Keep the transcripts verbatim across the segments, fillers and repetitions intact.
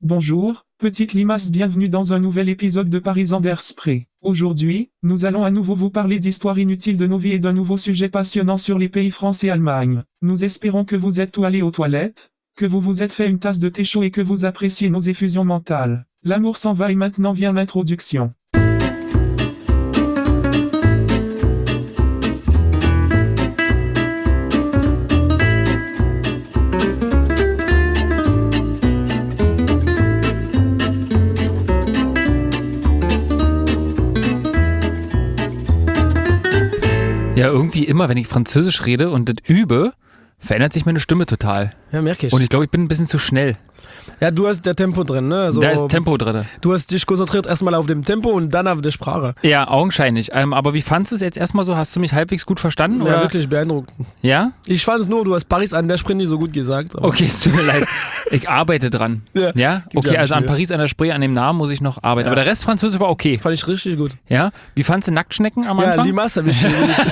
Bonjour, petites limaces, bienvenue dans un nouvel épisode de Paris Anders Spray. Aujourd'hui, nous allons à nouveau vous parler d'histoires inutiles de nos vies et d'un nouveau sujet passionnant sur les pays France et Allemagne. Nous espérons que vous êtes tous allés aux toilettes, que vous vous êtes fait une tasse de thé chaud et que vous appréciez nos effusions mentales. L'amour s'en va et maintenant vient l'introduction. Ja, irgendwie immer, wenn ich Französisch rede und das übe, verändert sich meine Stimme total. Ja, merke ich. Und ich glaube, ich bin ein bisschen zu schnell. Ja, du hast der Tempo drin, ne? Also, da ist Tempo drin. Du hast dich konzentriert erstmal auf dem Tempo und dann auf der Sprache. Ja, augenscheinlich. Ähm, aber wie fandst du es jetzt erstmal so? Hast du mich halbwegs gut verstanden? Ja, oder? Wirklich beeindruckend. Ja? Ich fand es nur, du hast Paris an der Spree nicht so gut gesagt. Aber okay, es tut mir leid. Ich arbeite dran. Ja? ja? Okay, also an Paris an der Spree, an dem Namen muss ich noch arbeiten. Ja. Aber der Rest Französisch war okay. Fand ich richtig gut. Ja? Wie fandst du Nacktschnecken am ja, Anfang? Ja, Limace habe ich geliebt.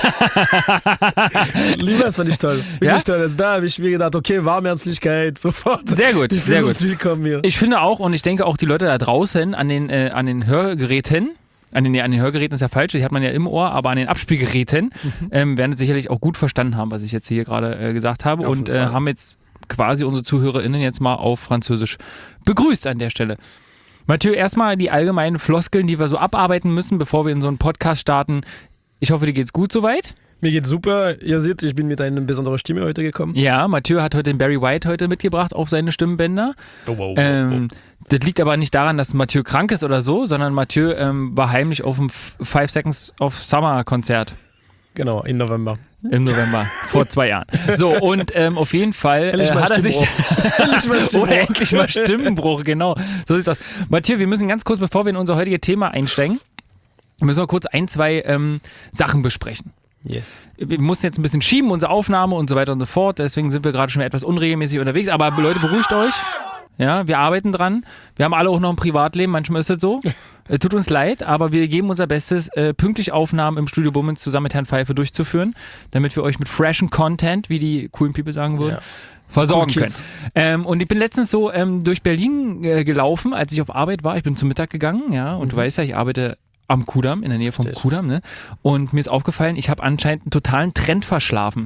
Limace fand ich toll. Wirklich ja? toll. Also da habe ich mir gedacht, okay, Warmherzlichkeit, sofort. Sehr gut, Die sehr gut. Willkommen hier. Ich finde auch, und ich denke auch die Leute da draußen an den, äh, an den Hörgeräten, an den, nee, an den Hörgeräten ist ja falsch, die hat man ja im Ohr, aber an den Abspielgeräten mhm. ähm, werden es sicherlich auch gut verstanden haben, was ich jetzt hier gerade äh, gesagt habe. Auf und äh, haben jetzt quasi unsere ZuhörerInnen jetzt mal auf Französisch begrüßt an der Stelle. Mathieu, erstmal die allgemeinen Floskeln, die wir so abarbeiten müssen, bevor wir in so einen Podcast starten. Ich hoffe, dir geht's gut soweit. Mir geht's super. Ihr seht, ich bin mit einer besonderen Stimme heute gekommen. Ja, Mathieu hat heute den Barry White heute mitgebracht auf seine Stimmbänder. Oh, wow, ähm, wow. Das liegt aber nicht daran, dass Mathieu krank ist oder so, sondern Mathieu ähm, war heimlich auf dem Five Seconds of Summer Konzert. Genau, im November. Im November, vor zwei Jahren. So, und ähm, auf jeden Fall äh, hat er sich... endlich mal Stimmbruch. Oder endlich mal Stimmbruch, genau. So sieht's aus. Mathieu, wir müssen ganz kurz, bevor wir in unser heutiges Thema einsteigen, müssen wir kurz ein, zwei ähm, Sachen besprechen. Yes. Wir mussten jetzt ein bisschen schieben, unsere Aufnahme und so weiter und so fort. Deswegen sind wir gerade schon etwas unregelmäßig unterwegs. Aber Leute, beruhigt euch. Ja, wir arbeiten dran. Wir haben alle auch noch ein Privatleben. Manchmal ist das so. äh, tut uns leid, aber wir geben unser Bestes, äh, pünktlich Aufnahmen im Studio Bummens zusammen mit Herrn Pfeife durchzuführen, damit wir euch mit freshen Content, wie die coolen People sagen würden, ja. versorgen cool können. Ähm, und ich bin letztens so ähm, durch Berlin äh, gelaufen, als ich auf Arbeit war. Ich bin zum Mittag gegangen, ja. Und mhm. du weißt ja, ich arbeite am Kudamm, in der Nähe vom Sehr Kudamm, ne? Und mir ist aufgefallen, ich habe anscheinend einen totalen Trend verschlafen.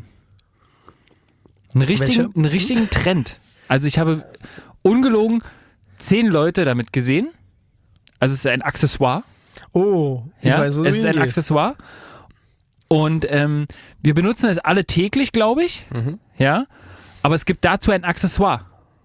Einen richtigen, einen richtigen Trend. Also ich habe ungelogen zehn Leute damit gesehen. Also es ist ein Accessoire. Oh, ich ja, weiß, wo du es ist ein hingehst. Accessoire. Und ähm, wir benutzen es alle täglich, glaube ich. Mhm. Ja. Aber es gibt dazu ein Accessoire.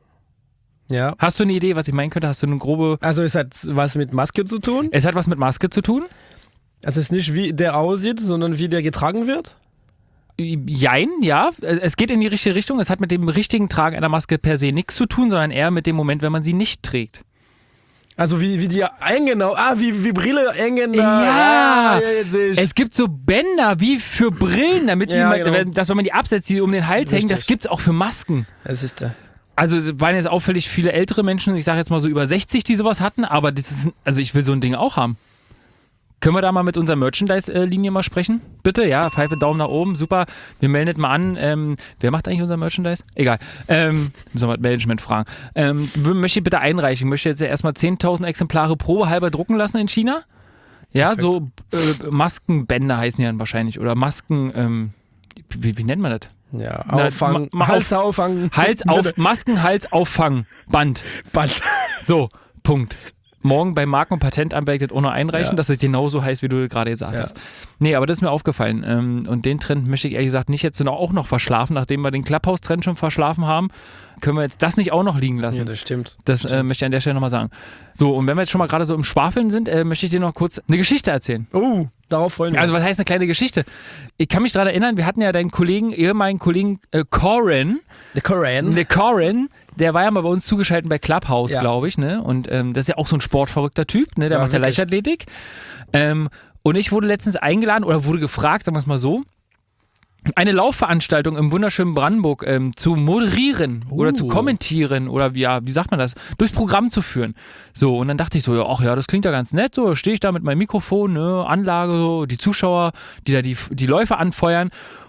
Ja. Hast du eine Idee, was ich meinen könnte? Hast du eine grobe... Also es hat was mit Maske zu tun? Es hat was mit Maske zu tun. Also es ist nicht, wie der aussieht, sondern wie der getragen wird? Jein, ja. Es geht in die richtige Richtung. Es hat mit dem richtigen Tragen einer Maske per se nichts zu tun, sondern eher mit dem Moment, wenn man sie nicht trägt. Also wie, wie die eingenau... Ah, wie, wie Brille engen da. Ja, ah, ja jetzt sehe ich. Es gibt so Bänder wie für Brillen, damit die, ja, genau. dass wenn man die absetzt, die um den Hals Richtig. hängen, das gibt es auch für Masken. Das ist der... Also es waren jetzt auffällig viele ältere Menschen, ich sage jetzt mal so über sechzig, die sowas hatten, aber das ist, also ich will so ein Ding auch haben. Können wir da mal mit unserer Merchandise-Linie mal sprechen? Bitte, ja, Pfeife, Daumen nach oben, super. Wir melden mal an. Ähm, wer macht eigentlich unser Merchandise? Egal. Ähm, müssen wir mal Management fragen. Ähm, möchte ich bitte einreichen. Ich möchte jetzt ja erstmal zehntausend Exemplare probehalber drucken lassen in China. Ja, Perfekt. so äh, Maskenbänder heißen die dann wahrscheinlich. Oder Masken, ähm, wie, wie nennt man das? Ja, Auffang, Na, ma, Hals auffangen. Hals auf, Masken, Hals auffangen, Band. Band. So, Punkt. Morgen beim Marken- und Patentamt werde ich das ohne einreichen, ja. dass es genauso heißt, wie du gerade gesagt ja. hast. Nee, aber das ist mir aufgefallen. Und den Trend möchte ich ehrlich gesagt nicht jetzt auch noch verschlafen, nachdem wir den Clubhouse-Trend schon verschlafen haben. Können wir jetzt das nicht auch noch liegen lassen? Ja, das stimmt. Das, das äh, stimmt. möchte ich an der Stelle nochmal sagen. So, und wenn wir jetzt schon mal gerade so im Schwafeln sind, äh, möchte ich dir noch kurz eine Geschichte erzählen. Oh, darauf freuen wir Also was heißt eine kleine Geschichte? Ich kann mich daran erinnern, wir hatten ja deinen Kollegen, ehemaligen Kollegen äh, Corin. Der Corin. Der Corin, der war ja mal bei uns zugeschaltet bei Clubhouse, ja. glaube ich. Ne? Und ähm, das ist ja auch so ein sportverrückter Typ, ne? Der ja, macht ja Leichtathletik. Ähm, und ich wurde letztens eingeladen oder wurde gefragt, sagen wir es mal so, eine Laufveranstaltung im wunderschönen Brandenburg ähm, zu moderieren uh. oder zu kommentieren oder ja, wie sagt man das, durchs Programm zu führen. So, und dann dachte ich so, ja, ach ja, das klingt ja ganz nett, so stehe ich da mit meinem Mikrofon, ne, Anlage, die Zuschauer, die da die, die Läufe anfeuern.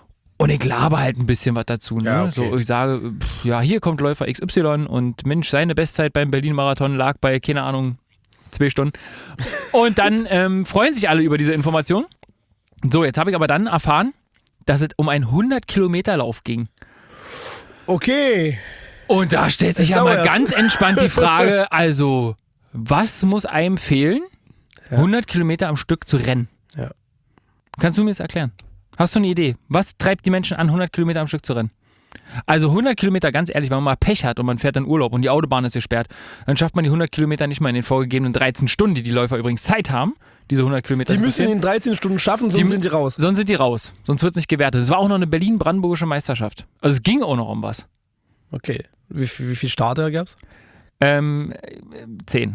Und ich laber halt ein bisschen was dazu. Ne? Ja, okay. So, ich sage, pff, ja, hier kommt Läufer X Y und Mensch, seine Bestzeit beim Berlin-Marathon lag bei, keine Ahnung, zwei Stunden. Und dann ähm, freuen sich alle über diese Information. So, jetzt habe ich aber dann erfahren, dass es um einen hundert-Kilometer-Lauf ging. Okay. Und da stellt sich Es ja mal dauert. ganz entspannt die Frage, also, was muss einem fehlen, Ja. hundert Kilometer am Stück zu rennen? Ja. Kannst du mir das erklären? Hast du eine Idee? Was treibt die Menschen an, hundert Kilometer am Stück zu rennen? Also hundert Kilometer, ganz ehrlich, wenn man mal Pech hat und man fährt in Urlaub und die Autobahn ist gesperrt, dann schafft man die hundert Kilometer nicht mal in den vorgegebenen dreizehn Stunden, die die Läufer übrigens Zeit haben, diese hundert Kilometer Die zu müssen passieren. in dreizehn Stunden schaffen, sonst Die- sind die raus. Sonst sind die raus, sonst wird es nicht gewertet. Es war auch noch eine Berlin-Brandenburgische Meisterschaft. Also es ging auch noch um was. Okay. Wie, viel- wie viel Starter gab's? Ähm, äh, zehn.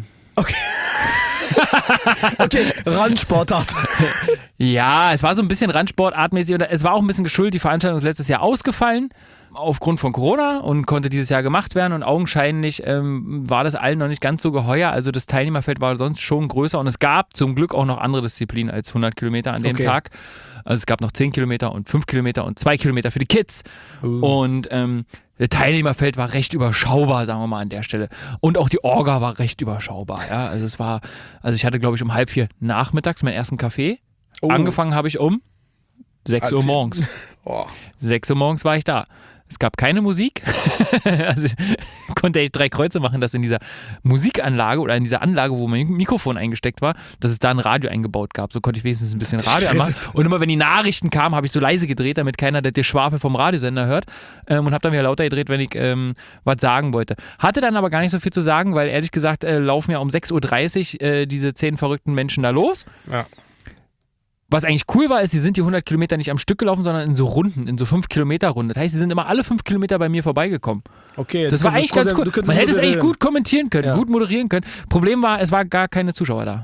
Okay, Randsportart. Ja, es war so ein bisschen randsportartmäßig und es war auch ein bisschen geschuldet, die Veranstaltung ist letztes Jahr ausgefallen aufgrund von Corona und konnte dieses Jahr gemacht werden und augenscheinlich ähm, war das allen noch nicht ganz so geheuer, also das Teilnehmerfeld war sonst schon größer und es gab zum Glück auch noch andere Disziplinen als hundert Kilometer an dem Okay. Tag. Also es gab noch zehn Kilometer und fünf Kilometer und zwei Kilometer für die Kids Uh. und ähm, das Teilnehmerfeld war recht überschaubar, sagen wir mal an der Stelle. Und auch die Orga war recht überschaubar. Ja? Also es war, also ich hatte glaube ich um halb vier nachmittags meinen ersten Kaffee. Oh. Angefangen habe ich um sechs Halb Uhr vier. morgens. Oh. sechs Uhr morgens war ich da. Es gab keine Musik. Also ich konnte echt drei Kreuze machen, dass in dieser Musikanlage oder in dieser Anlage, wo mein Mikrofon eingesteckt war, dass es da ein Radio eingebaut gab. So konnte ich wenigstens ein bisschen Radio anmachen. Und immer wenn die Nachrichten kamen, habe ich so leise gedreht, damit keiner das Geschwafel vom Radiosender hört. Ähm, und habe dann wieder lauter gedreht, wenn ich ähm, was sagen wollte. Hatte dann aber gar nicht so viel zu sagen, weil ehrlich gesagt äh, laufen ja um sechs Uhr dreißig äh, diese zehn verrückten Menschen da los. Ja. Was eigentlich cool war, ist, sie sind die hundert Kilometer nicht am Stück gelaufen, sondern in so Runden, in so fünf Kilometer Runden. Das heißt, sie sind immer alle fünf Kilometer bei mir vorbeigekommen. Okay, Das du war könntest eigentlich ganz trotzdem- cool. du könntest Man hätte es echt moderieren. gut kommentieren können, Ja. gut moderieren können. Problem war, es war gar keine Zuschauer da.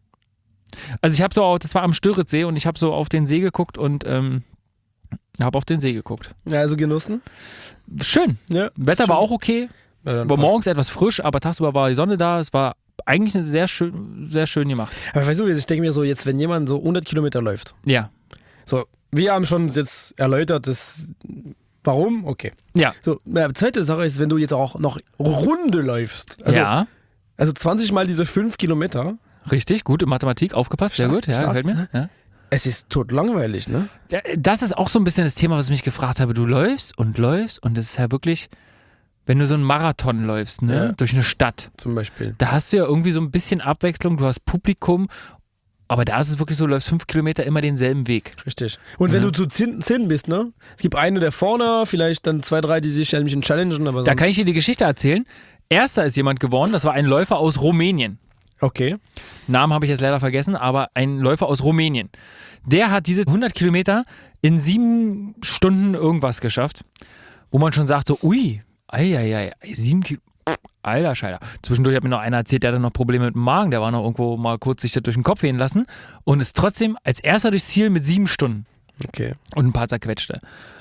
Also ich habe so, das war am Störitzsee und ich habe so auf den See geguckt und ähm, habe auf den See geguckt. Ja, also genossen. Schön. Ja, Wetter war auch okay. Ja, dann War passt. morgens etwas frisch, aber tagsüber war die Sonne da. Es war eigentlich eine sehr schön, sehr schön gemacht. Aber weißt du, ich denke mir so, jetzt, wenn jemand so hundert Kilometer läuft, Ja. so, wir haben schon jetzt erläutert, das, warum, okay. Ja. So, na, zweite Sache ist, wenn du jetzt auch noch Runde läufst, also, ja. also zwanzig mal diese fünf Kilometer, Richtig, gut in Mathematik, aufgepasst, sehr Stark, gut, ja, stark, gefällt mir. Ja. es ist tot langweilig, ne? Ja, das ist auch so ein bisschen das Thema, was ich mich gefragt habe. Du läufst und läufst und es ist ja wirklich, wenn du so einen Marathon läufst, ne, Ja. durch eine Stadt, Zum Beispiel. da hast du ja irgendwie so ein bisschen Abwechslung, du hast Publikum, aber da ist es wirklich so, du läufst fünf Kilometer immer denselben Weg. Richtig. Und wenn Ja. du zu zehn, zehn bist, ne? Es gibt einen, der vorne, vielleicht dann zwei, drei, die sich ein bisschen challengen, aber Da sonst- kann ich dir die Geschichte erzählen. Erster ist jemand geworden, das war ein Läufer aus Rumänien. Okay. Namen habe ich jetzt leider vergessen, aber ein Läufer aus Rumänien. Der hat diese hundert Kilometer in sieben Stunden irgendwas geschafft, wo man schon sagt so, ui, eieiei, sieben Kilometer, alter Scheider. Zwischendurch hat mir noch einer erzählt, der hatte noch Probleme mit dem Magen, der war noch irgendwo mal kurz sich das durch den Kopf gehen lassen und ist trotzdem als erster durchs Ziel mit sieben Stunden Okay. und ein paar zerquetschte.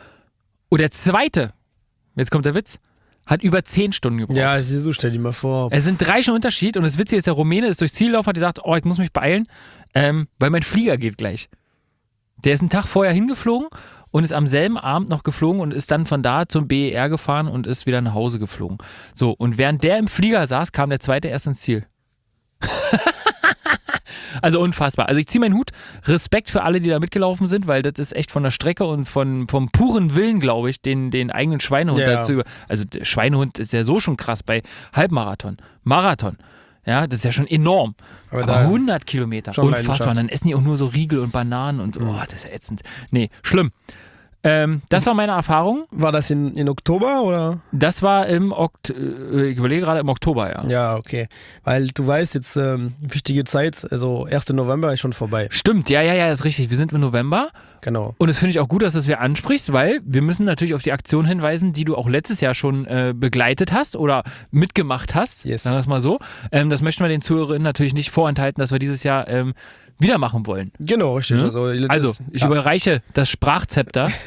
Und der zweite, jetzt kommt der Witz, hat über zehn Stunden gebraucht. Ja, es ist so, stell dir mal vor. Es sind drei schon Unterschied und das Witzige ist, der Rumäne ist durchs Ziel gelaufen, hat gesagt, oh, ich muss mich beeilen, ähm, weil mein Flieger geht gleich. Der ist einen Tag vorher hingeflogen und ist am selben Abend noch geflogen und ist dann von da zum B E R gefahren und ist wieder nach Hause geflogen. So, und während der im Flieger saß, kam der zweite erst ins Ziel. Also unfassbar. Also ich ziehe meinen Hut. Respekt für alle, die da mitgelaufen sind, weil das ist echt von der Strecke und von, vom puren Willen, glaube ich, den, den eigenen Schweinehund Ja. dazu über. Also der Schweinehund ist ja so schon krass bei Halbmarathon, Marathon. Ja, das ist ja schon enorm. Aber Aber, da- hundert Kilometer, schon unfassbar. Leidenschaft. Und dann essen die auch nur so Riegel und Bananen und oh, das ist ja ätzend. Nee, schlimm. Ähm, das war meine Erfahrung. War das in, in Oktober oder? Das war im Okt äh, ich überlege gerade im Oktober, ja. Ja, okay. Weil du weißt, jetzt ähm, wichtige Zeit, also erster November ist schon vorbei. Stimmt, ja, ja, ja, ist richtig. Wir sind im November. Genau. Und das finde ich auch gut, dass du es wieder ansprichst, weil wir müssen natürlich auf die Aktion hinweisen, die du auch letztes Jahr schon äh, begleitet hast oder mitgemacht hast. Yes. Sagen wir es mal so. Ähm, das möchten wir den Zuhörerinnen natürlich nicht vorenthalten, dass wir dieses Jahr ähm, wieder machen wollen. Genau, richtig. Ja? Also, letztes- Also, ich ja. überreiche das Sprachzepter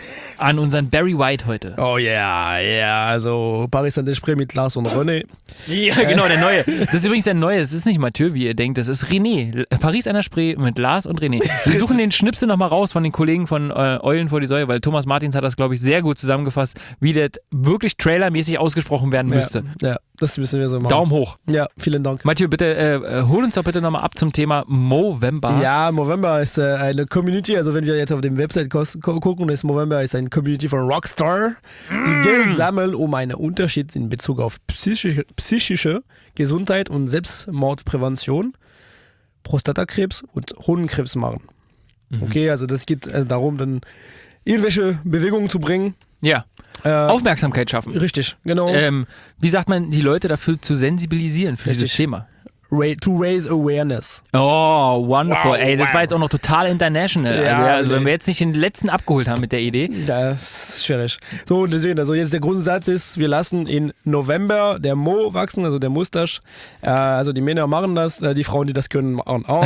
an unseren Barry White heute. Oh ja, yeah, ja, yeah. Also Paris Saint-Germain mit Lars und René. Ja, genau, der neue. Das ist übrigens der neue, das ist nicht Mathieu, wie ihr denkt, das ist René. Paris an der Spree mit Lars und René. Wir suchen den Schnipsel nochmal raus von den Kollegen von äh, Eulen vor die Säue, weil Thomas Martins hat das, glaube ich, sehr gut zusammengefasst, wie das wirklich trailermäßig ausgesprochen werden müsste. Ja, ja, das müssen wir so machen. Daumen hoch. Ja, vielen Dank. Mathieu, bitte äh, hol uns doch bitte nochmal ab zum Thema Movember. Ja, Movember ist äh, eine Community, also wenn wir jetzt auf dem Website gucken, ist Movember ist eine Community von Rockstar, die mm. Geld sammeln, um einen Unterschied in Bezug auf psychische, psychische Gesundheit und Selbstmordprävention, Prostatakrebs und Hodenkrebs machen. Mhm. Okay, also das geht also darum, dann irgendwelche Bewegungen zu bringen. Ja. Äh, Aufmerksamkeit schaffen. Richtig, genau. Ähm, wie sagt man, die Leute dafür zu sensibilisieren für richtig. Dieses Thema? To raise awareness. Oh, wonderful. Wow, Ey, das wow. war jetzt auch noch total international. Ja, also, ja, also nee. wenn wir jetzt nicht den letzten abgeholt haben mit der Idee. Das ist schwierig. So, und deswegen, also jetzt der Grundsatz ist, wir lassen in November der Mo wachsen, also der Mustache. Äh, also die Männer machen das, äh, die Frauen, die das können, machen auch.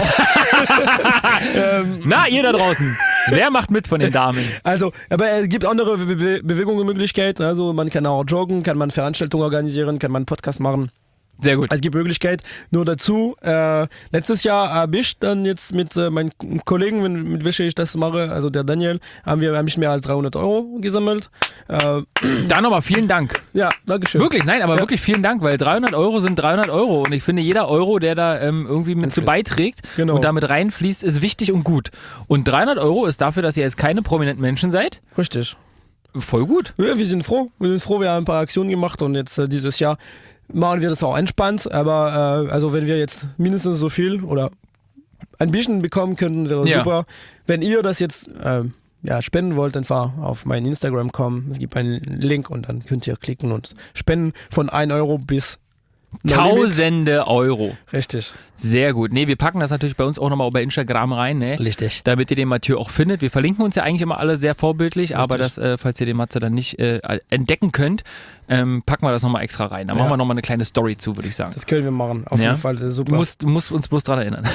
ähm, Na, ihr da draußen. Wer macht mit von den Damen? Also, aber es gibt andere Be- Be- Bewegungsmöglichkeiten. Also man kann auch joggen, kann man Veranstaltungen organisieren, kann man einen Podcast machen. Sehr gut. Es gibt Möglichkeit. Nur dazu, äh, letztes Jahr habe ich dann jetzt mit äh, meinen Kollegen, mit, mit welchen ich das mache, also der Daniel, haben wir hab ich mehr als dreihundert Euro gesammelt. Äh, Dann nochmal vielen Dank. ja, danke schön. Wirklich, nein, aber Ja. wirklich vielen Dank, weil dreihundert Euro sind dreihundert Euro und ich finde, jeder Euro, der da ähm, irgendwie mit zu beiträgt Genau. und damit reinfließt, ist wichtig und gut. Und dreihundert Euro ist dafür, dass ihr jetzt keine prominenten Menschen seid, Richtig. voll gut. Ja, wir sind froh. Wir sind froh, wir haben ein paar Aktionen gemacht und jetzt äh, dieses Jahr machen wir das auch entspannt. Aber äh, also wenn wir jetzt mindestens so viel oder ein bisschen bekommen könnten, wäre Ja. super. Wenn ihr das jetzt äh, ja, spenden wollt, einfach auf mein Instagram kommen. Es gibt einen Link und dann könnt ihr klicken und spenden von ein Euro bis Tausende Euro. Richtig. Sehr gut. Nee, wir packen das natürlich bei uns auch nochmal bei Instagram rein, ne? Richtig. Damit ihr den Mathieu auch findet. Wir verlinken uns ja eigentlich immer alle sehr vorbildlich, Richtig. aber das, äh, falls ihr den Matze dann nicht äh, entdecken könnt, ähm, packen wir das nochmal extra rein. Da Ja. machen wir nochmal eine kleine Story zu, würde ich sagen. Das können wir machen. Auf Ja. jeden Fall. Das ist super. Du musst, du musst uns bloß dran erinnern.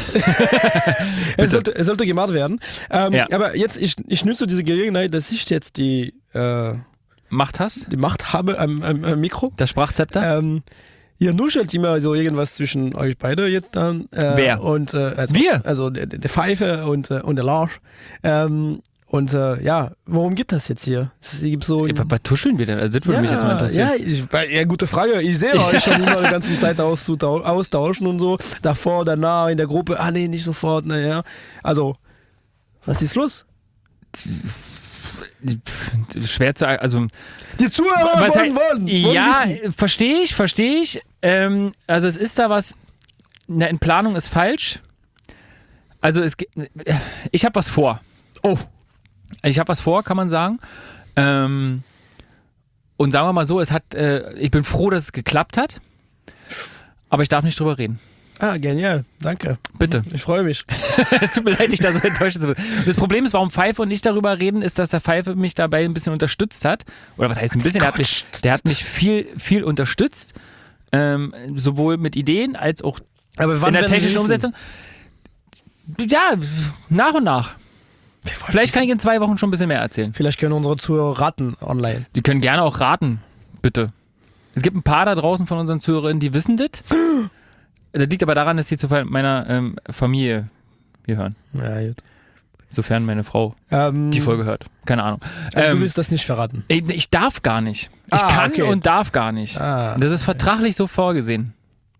es, sollte, es sollte gemacht werden. Ähm, Ja. Aber jetzt, ich, ich nutze diese Gelegenheit, dass ich jetzt die, äh, Macht hast? die Macht habe am, am, am Mikro. Das Sprachzepter? Ähm, ihr nuschelt immer so irgendwas zwischen euch beide jetzt dann. Äh, Wer? Und, äh, also, Wir? Also der, der Pfeife und, äh, und der Lars. Ähm, und äh, ja, worum geht das jetzt hier? Es gibt so Ey, was tuscheln wir denn? Also, das würde mich jetzt mal interessieren. Ja, ich, ja, gute Frage. Ich sehe euch schon immer die ganze Zeit auszutau- austauschen und so. Davor, danach, in der Gruppe. Ah, nee, nicht sofort. Naja. Also, was ist los? Schwer zu, also Die Zuhörer Was wollen, heißt- wollen, wollen ja, wissen. verstehe ich, verstehe ich. Ähm, also es ist da was, eine Entplanung ist falsch. Also es gibt, ich habe was vor. Oh, Ich habe was vor, kann man sagen. Ähm, und sagen wir mal so, es hat, äh, ich bin froh, dass es geklappt hat. Aber ich darf nicht drüber reden. ah, genial. Danke. Bitte. Ich freue mich. Es tut mir leid, dich da so enttäuscht zu werden. Das Problem ist, warum Pfeife und ich darüber reden, ist, dass der Pfeife mich dabei ein bisschen unterstützt hat. Oder was heißt ein bisschen? Der hat mich, der hat mich viel, viel unterstützt. Ähm, sowohl mit Ideen als auch Aber in wann der werden wir technischen wissen? Umsetzung. Ja, nach und nach. Wir wollen Vielleicht kann wissen. ich in zwei Wochen schon ein bisschen mehr erzählen. Vielleicht können unsere Zuhörer raten online. Die können gerne auch raten, bitte. Es gibt ein paar da draußen von unseren Zuhörerinnen, die wissen das. Das liegt aber daran, dass sie zu meiner ähm, Familie hier hören. Ja, gut. Sofern meine Frau Ähm, die Folge hört. Keine Ahnung. Also Ähm, du willst das nicht verraten. Ich, ich darf gar nicht. Ich Ah, kann okay. und darf gar nicht. Ah, Das ist vertraglich so vorgesehen.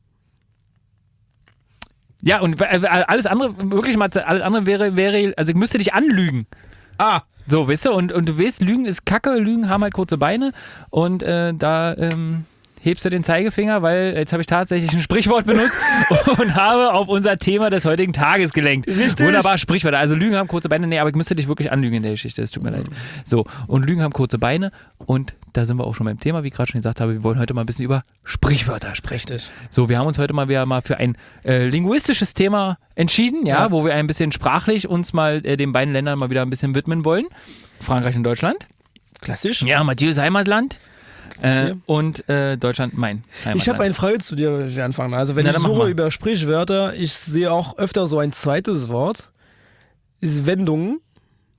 Ja, und äh, alles andere, wirklich mal, alles andere wäre, wäre, also ich müsste dich anlügen. ah, So, weißt du, und, und du weißt, Lügen ist Kacke, Lügen haben halt kurze Beine und äh, da ähm, hebst du den Zeigefinger, weil jetzt habe ich tatsächlich ein Sprichwort benutzt und habe auf unser Thema des heutigen Tages gelenkt. Richtig. Wunderbar, Sprichwörter. Also Lügen haben kurze Beine, nee, aber ich müsste dich wirklich anlügen in der Geschichte, es tut mir leid. So, und Lügen haben kurze Beine und da sind wir auch schon beim Thema, wie ich gerade schon gesagt habe, wir wollen heute mal ein bisschen über Sprichwörter sprechen. richtig. So, wir haben uns heute mal wieder mal für ein äh, linguistisches Thema entschieden, ja, Ja. wo wir ein bisschen sprachlich uns mal äh, den beiden Ländern mal wieder ein bisschen widmen wollen. Frankreich und Deutschland. Klassisch. Ja, Mathieu's Heimatland. Äh, Ja. Und äh, Deutschland mein Heimatland. Ich habe eine Frage zu dir, wenn wir anfangen. Also wenn Na, ich dann mach suche mal. über Sprichwörter, ich sehe auch öfter so ein zweites Wort. Ist Wendungen.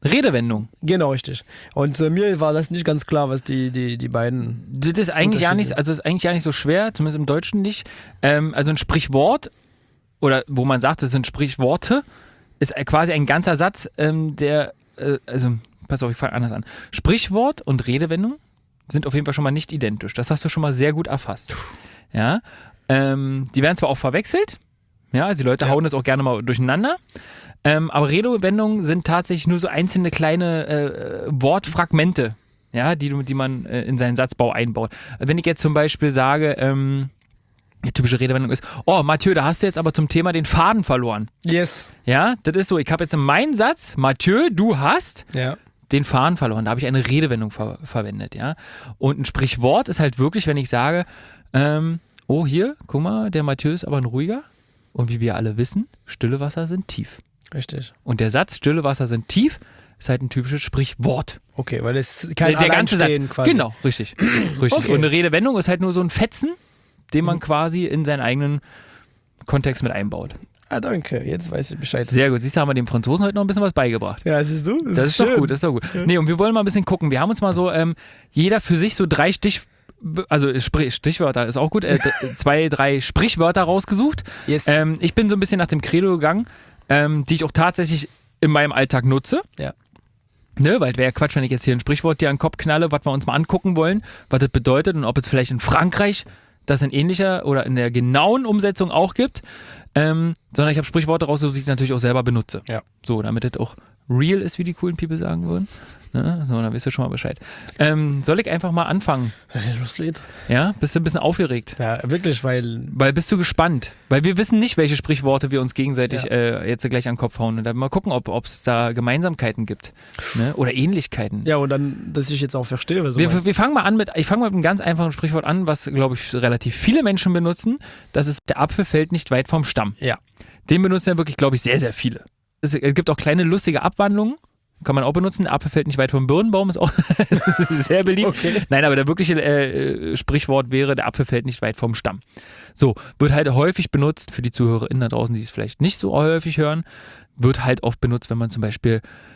Redewendung. Genau, richtig. Und äh, mir war das nicht ganz klar, was die, die, die beiden... Das ist eigentlich ja nicht, also ist eigentlich ja nicht so schwer, zumindest im Deutschen nicht. Ähm, also ein Sprichwort, oder wo man sagt, es sind Sprichworte, ist quasi ein ganzer Satz, ähm, der, äh, also, pass auf, ich fange anders an. Sprichwort und Redewendung sind auf jeden Fall schon mal nicht identisch. Das hast du schon mal sehr gut erfasst. Ja, ähm, die werden zwar auch verwechselt, ja, also die Leute ja. hauen das auch gerne mal durcheinander. Ähm, aber Redewendungen sind tatsächlich nur so einzelne kleine äh, Wortfragmente, ja, die, die man äh, in seinen Satzbau einbaut. Wenn ich jetzt zum Beispiel sage, ähm, die typische Redewendung ist, oh Mathieu, da hast du jetzt aber zum Thema den Faden verloren. Yes. Ja, das ist so, ich habe jetzt in meinem Satz, Mathieu, du hast ja. den Faden verloren. Da habe ich eine Redewendung ver- verwendet, ja. Und ein Sprichwort ist halt wirklich, wenn ich sage, ähm, oh hier, guck mal, der Mathieu ist aber ein ruhiger. Und wie wir alle wissen, stille Wasser sind tief. Richtig. Und der Satz, stille Wasser sind tief, ist halt ein typisches Sprichwort. Okay, weil es kein Der, der ganze Satz. Quasi. Genau, richtig. richtig. Okay. Und eine Redewendung ist halt nur so ein Fetzen, den man mhm. quasi in seinen eigenen Kontext mit einbaut. Ah, danke. Jetzt weiß ich Bescheid. Sehr gut. Siehst du, haben wir dem Franzosen heute noch ein bisschen was beigebracht. Ja, siehst du? Das, das ist, ist schön. doch gut, das ist doch gut. Ja. Nee, und wir wollen mal ein bisschen gucken. Wir haben uns mal so, ähm, jeder für sich so drei Stich... Also Sprich, Stichwörter ist auch gut, äh, zwei, drei Sprichwörter rausgesucht. Yes. Ähm, ich bin so ein bisschen nach dem Credo gegangen, ähm, die ich auch tatsächlich in meinem Alltag nutze. Ja. Ne, weil wäre ja Quatsch, wenn ich jetzt hier ein Sprichwort dir an den Kopf knalle, was wir uns mal angucken wollen, was das bedeutet und ob es vielleicht in Frankreich das in ähnlicher oder in der genauen Umsetzung auch gibt. Ähm, sondern ich habe Sprichworte rausgesucht, die ich natürlich auch selber benutze. Ja. So, damit das auch real ist, wie die coolen People sagen würden. Ne? So, dann wisst ihr schon mal Bescheid. Ähm, soll ich einfach mal anfangen? Loslegt. Ja? Bist du ein bisschen aufgeregt? Ja, wirklich, weil... Weil bist du gespannt? Weil wir wissen nicht, welche Sprichworte wir uns gegenseitig ja. äh, jetzt gleich an den Kopf hauen. Und dann mal gucken, ob es da Gemeinsamkeiten gibt. Ne? Oder Ähnlichkeiten. Ja, und dann, dass ich jetzt auch verstehe, was du wir, meinst. wir fangen mal an mit, ich fange mit einem ganz einfachen Sprichwort an, was, glaube ich, relativ viele Menschen benutzen. Das ist, der Apfel fällt nicht weit vom Stamm. Ja. Den benutzen ja wirklich, glaube ich, sehr, sehr viele. Es gibt auch kleine lustige Abwandlungen, kann man auch benutzen. Der Apfel fällt nicht weit vom Birnenbaum, ist auch das ist sehr beliebt. Okay. Nein, aber der wirkliche äh, Sprichwort wäre, der Apfel fällt nicht weit vom Stamm. So, wird halt häufig benutzt, für die ZuhörerInnen da draußen, die es vielleicht nicht so häufig hören, wird halt oft benutzt, wenn man zum Beispiel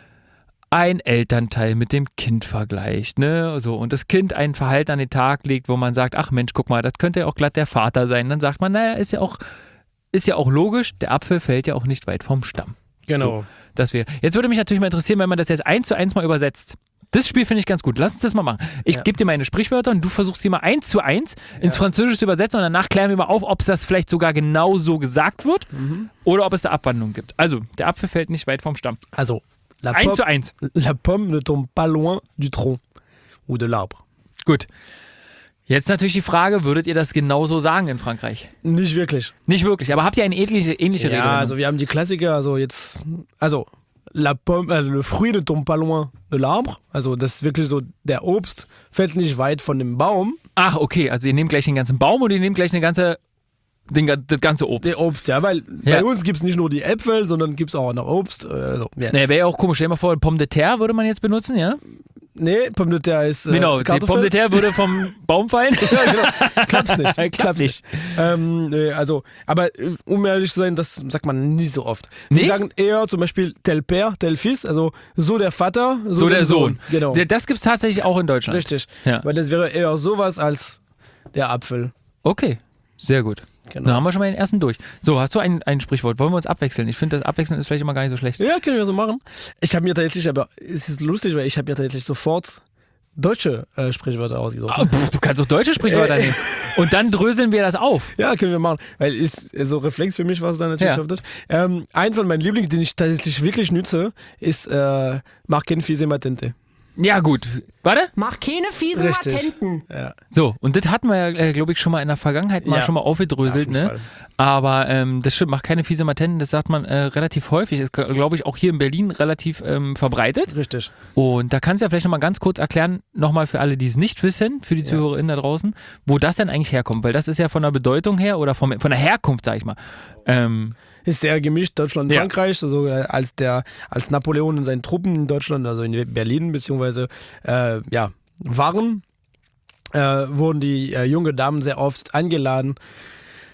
ein Elternteil mit dem Kind vergleicht, ne, so, und das Kind ein Verhalten an den Tag legt, wo man sagt, ach Mensch, guck mal, das könnte ja auch glatt der Vater sein. Dann sagt man, naja, ist ja auch, ist ja auch logisch, der Apfel fällt ja auch nicht weit vom Stamm. Genau. So, das wäre. Jetzt würde mich natürlich mal interessieren, wenn man das jetzt eins zu eins mal übersetzt. Das Spiel finde ich ganz gut. Lass uns das mal machen. Ich ja. gebe dir meine Sprichwörter und du versuchst sie mal eins zu eins ins ja. Französische zu übersetzen und danach klären wir mal auf, ob es das vielleicht sogar genau so gesagt wird mhm. oder ob es da Abwandlungen gibt. Also, der Apfel fällt nicht weit vom Stamm. Also, la eins pomme, zu eins. La pomme ne tombe pas loin du tronc ou de l'arbre. Gut. Jetzt natürlich die Frage, würdet ihr das genauso sagen in Frankreich? Nicht wirklich. Nicht wirklich, aber habt ihr eine ähnliche, ähnliche ja, Redewendung? Ja, also wir haben die Klassiker, also jetzt, also la pomme, äh, le fruit ne tombe pas loin de l'arbre, also das ist wirklich so, der Obst fällt nicht weit von dem Baum. Ach, okay, also ihr nehmt gleich den ganzen Baum und ihr nehmt gleich eine ganze, den, das ganze Obst. Der Obst, ja, weil ja. bei uns gibt es nicht nur die Äpfel, sondern gibt es auch noch Obst. Also, ja. Naja, wäre ja auch komisch, stell dir mal vor, Pomme de terre würde man jetzt benutzen, ja? Nee, Pomme de terre ist äh, Genau, die Pomme de terre würde vom Baum fallen. Ja, genau. Klappt's nicht. Klappt, Klappt nicht. nicht. Ähm, nee, also, aber um ehrlich zu sein, das sagt man nicht so oft. Wir nee? sagen eher zum Beispiel tel père, tel fils, also so der Vater, so, so der Sohn. Sohn. Genau. Das gibt's tatsächlich auch in Deutschland. Richtig, ja. Weil das wäre eher sowas als der Apfel. Okay, sehr gut. Genau. Dann haben wir schon mal den ersten durch. So, hast du ein, ein Sprichwort? Wollen wir uns abwechseln? Ich finde, das Abwechseln ist vielleicht immer gar nicht so schlecht. Ja, können wir so machen. Ich habe mir tatsächlich, aber es ist lustig, weil ich habe mir tatsächlich sofort deutsche äh, Sprichwörter ausgesucht. Oh, pff, du kannst auch deutsche Sprichwörter nehmen. Und dann dröseln wir das auf. Ja, können wir machen. Weil ist so Reflex für mich, was es dann natürlich ja. auf Deutsch. Ähm, ein von meinen Lieblings, den ich tatsächlich wirklich nütze, ist äh, Mach kein fiese Matente. Ja, gut. Warte. Mach keine fiesen Richtig. Matenten. Ja. So, und das hatten wir ja, äh, glaube ich, schon mal in der Vergangenheit mal Ja. schon mal aufgedröselt, Auf jeden ne? Fall. Aber ähm, das stimmt, macht keine fiese Matenten, das sagt man äh, relativ häufig. Ist, glaube ich, auch hier in Berlin relativ ähm, verbreitet. Richtig. Und da kannst du ja vielleicht nochmal ganz kurz erklären, nochmal für alle, die es nicht wissen, für die Ja. ZuhörerInnen da draußen, wo das denn eigentlich herkommt. Weil das ist ja von der Bedeutung her oder vom, von der Herkunft, sag ich mal. Ähm, Ist sehr gemischt, Deutschland und Ja. Frankreich. Also äh, als der, als Napoleon und seine Truppen in Deutschland, also in Berlin beziehungsweise äh, ja, waren, äh, wurden die äh, junge Damen sehr oft eingeladen,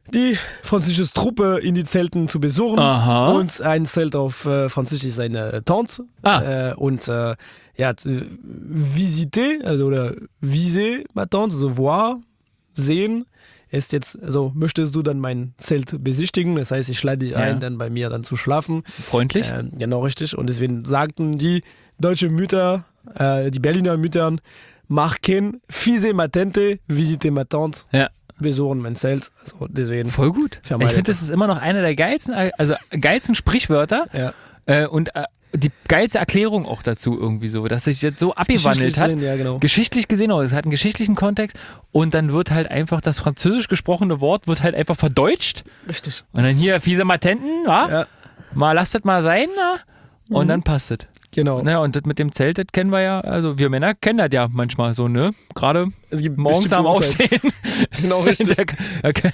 die französische Truppe in die Zelten zu besuchen. Aha. Und ein Zelt auf äh, Französisch ist eine Tante. Ah. Äh, und äh, ja, visiter, also oder viser ma tante, so voir, sehen. Ist jetzt, also möchtest du dann mein Zelt besichtigen? Das heißt, ich lade dich Ja. ein, dann bei mir dann zu schlafen. Freundlich. Äh, genau, richtig. Und deswegen sagten die deutschen Mütter, äh, die Berliner Mütter, mach kein Fise ma tante, visite ma tante. Ja. Besuchen mein Zelt. Also deswegen. Voll gut. Vermeidet Ich finde, das das. ist immer noch einer der geilsten, also geilsten Sprichwörter Ja. äh, und äh, die geilste Erklärung auch dazu irgendwie so, dass sich jetzt so abgewandelt Geschichtlich hat. sehen, ja, genau. Geschichtlich gesehen, auch, es hat einen geschichtlichen Kontext und dann wird halt einfach das französisch gesprochene Wort wird halt einfach verdeutscht Richtig. und dann hier fiese Matenten, wa? Ja, Mal lasst das mal sein, na? Und Mhm. dann passt es. genau. Naja, und das mit dem Zelt, das kennen wir ja, also wir Männer kennen das ja manchmal so, ne? Gerade Es gibt morgens bestimmte am Uhrzeiten. Aufstehen. Genau, richtig. da, da,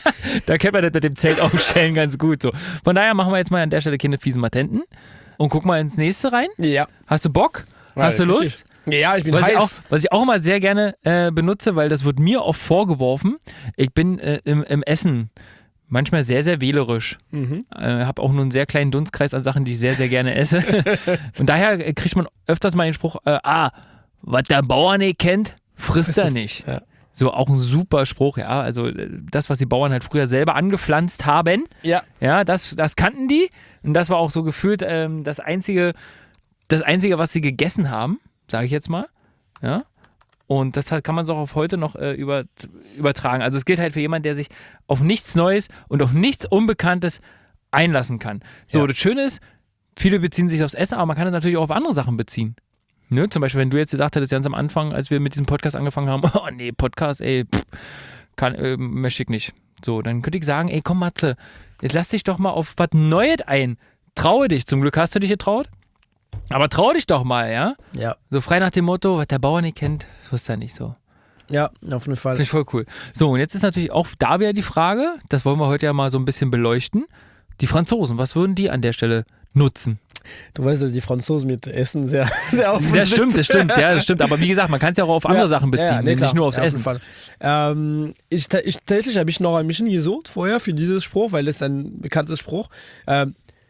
da kennt man das mit dem Zelt aufstellen ganz gut so. Von daher machen wir jetzt mal an der Stelle keine fiesen Matenten und guck mal ins nächste rein. Ja. Hast du Bock? Hast du Ja, Lust? richtig. Ja, ich bin Was ich, auch, heiß. was ich auch immer sehr gerne äh, benutze, weil das wird mir oft vorgeworfen, ich bin äh, im, im Essen manchmal sehr, sehr wählerisch. Mhm. Äh, habe auch nur einen sehr kleinen Dunstkreis an Sachen, die ich sehr, sehr gerne esse. Und daher äh, kriegt man öfters mal den Spruch, äh, ah, was der Bauer nicht kennt, frisst er nicht. Ja. So auch ein super Spruch, ja. Also äh, das, was die Bauern halt früher selber angepflanzt haben, Ja. ja, das, das kannten die. Und das war auch so gefühlt ähm, das einzige, das einzige, was sie gegessen haben, sage ich jetzt mal. Ja. Und das halt kann man so auch auf heute noch äh, über, übertragen. Also es gilt halt für jemanden, der sich auf nichts Neues und auf nichts Unbekanntes einlassen kann. So, Ja. das Schöne ist, viele beziehen sich aufs Essen, aber man kann es natürlich auch auf andere Sachen beziehen. Ne? Zum Beispiel, wenn du jetzt gesagt hättest, ganz am Anfang, als wir mit diesem Podcast angefangen haben, oh nee, Podcast, ey, pff, kann, äh, möchte ich nicht. So, dann könnte ich sagen, ey, komm Matze, jetzt lass dich doch mal auf was Neues ein. Traue dich. Zum Glück hast du dich getraut. Aber trau dich doch mal, ja? Ja. So frei nach dem Motto, was der Bauer nicht kennt, frisst er nicht so. Ja, auf jeden Fall. Finde ich voll cool. So, und jetzt ist natürlich auch da wieder die Frage, das wollen wir heute ja mal so ein bisschen beleuchten. Die Franzosen, was würden die an der Stelle nutzen? Du weißt, dass die Franzosen mit Essen sehr, sehr offen Das sind. stimmt, das stimmt, ja, das stimmt. Aber wie gesagt, man kann es ja auch auf andere Ja, Sachen beziehen, ja, nee, nicht klar. nur aufs Ja, auf Essen. jeden Fall. Ähm, ich, ta- ich, tatsächlich habe ich noch ein bisschen gesucht vorher für dieses Spruch, weil das ist ein bekanntes Spruch. Ähm,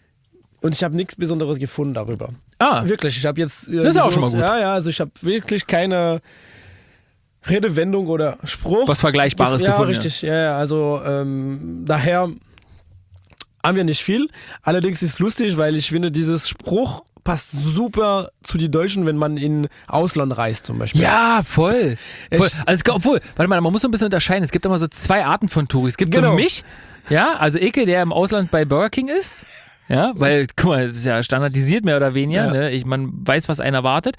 und ich habe nichts Besonderes gefunden darüber. Ah, Wirklich, ich habe jetzt. Äh, Das ist auch gesucht. schon mal gut. Ja, ja, also ich habe wirklich keine Redewendung oder Spruch. was Vergleichbares ja, gefunden. richtig, ja, ja. Also ähm, daher haben wir nicht viel. Allerdings ist es lustig, weil ich finde, dieses Spruch passt super zu den Deutschen, wenn man in Ausland reist zum Beispiel. Ja, voll. Ich- voll. Also, es gibt- obwohl, warte mal, man muss so ein bisschen unterscheiden. Es gibt immer so zwei Arten von Touris. Es gibt Genau. so mich, ja, also Icke, der im Ausland bei Burger King ist. Ja, weil, guck mal, das ist ja standardisiert mehr oder weniger. Ja. Ne? Ich, man weiß, was einen erwartet.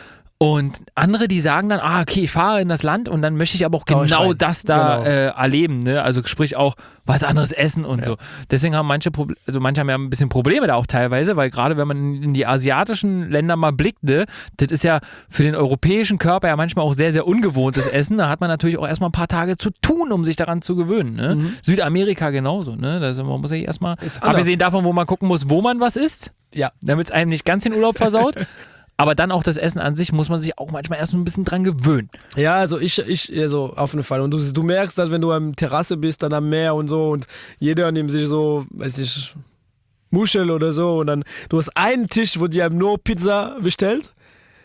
Und andere, die sagen dann, ah, okay, ich fahre in das Land und dann möchte ich aber auch Tausch genau rein. das da Genau. äh, erleben. Ne? Also sprich auch was anderes essen und Ja. so. Deswegen haben manche, Proble- also manche haben ja ein bisschen Probleme da auch teilweise, weil gerade wenn man in die asiatischen Länder mal blickt, ne, das ist ja für den europäischen Körper ja manchmal auch sehr, sehr ungewohntes Essen. Da hat man natürlich auch erstmal ein paar Tage zu tun, um sich daran zu gewöhnen. Ne? Mhm. Südamerika genauso. Ne? Also man muss sich erstmal, Ist anders. abgesehen davon, wo man gucken muss, wo man was isst, Ja. damit es einem nicht ganz den Urlaub versaut. Aber dann auch das Essen an sich muss man sich auch manchmal erst ein bisschen dran gewöhnen. Ja, also ich, ich, also auf jeden Fall. Und du, du merkst, dass wenn du am Terrasse bist, dann am Meer und so und jeder nimmt sich so, weiß ich, Muschel oder so und dann, du hast einen Tisch, wo die haben nur Pizza bestellt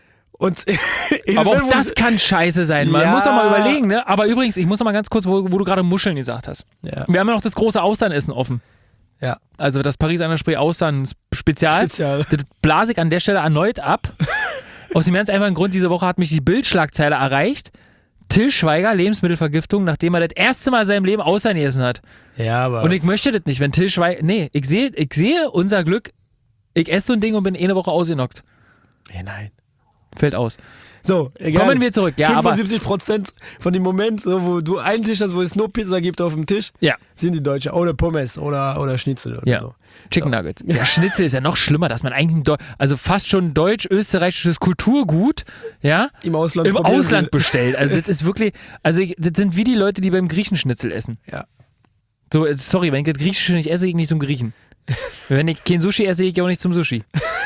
und Aber auch das kann scheiße sein. Man Ja. muss doch mal überlegen, ne? Aber übrigens, ich muss noch mal ganz kurz, wo, wo du gerade Muscheln gesagt hast. Ja. Wir haben ja noch das große Austernessen offen. Ja. Also das Paris an der Spree Austern Spezial. Spezial. Das blase ich an der Stelle erneut ab. Aus dem ganz einfachen Grund, diese Woche hat mich die Bildschlagzeile erreicht. Till Schweiger, Lebensmittelvergiftung, nachdem er das erste Mal in seinem Leben Austern gegessen hat. Ja, aber. Und ich möchte das nicht, wenn Till Schweiger. Nee, ich sehe, ich sehe unser Glück. Ich esse so ein Ding und bin eh eine Woche ausgenockt. hey, nein. Fällt aus. So, egal. Kommen wir zurück. Ja, aber. fünfundsiebzig Prozent von dem Moment, so, wo du einen Tisch hast, wo es nur Pizza gibt auf dem Tisch, Ja. sind die Deutschen. Oder Pommes oder, oder Schnitzel oder Ja. so. Chicken Ja. Nuggets. Ja, Schnitzel ist ja noch schlimmer, dass man eigentlich ein Deu- also fast schon deutsch-österreichisches Kulturgut, ja, Im Ausland im probieren Ausland will. bestellt. Also das ist wirklich, also ich- das sind wie die Leute, die beim Griechenschnitzel essen. Ja. So, äh, sorry, wenn ich das Griechische nicht esse, gehe ich nicht zum Griechen. Wenn ich kein Sushi esse, gehe ich auch nicht zum Sushi.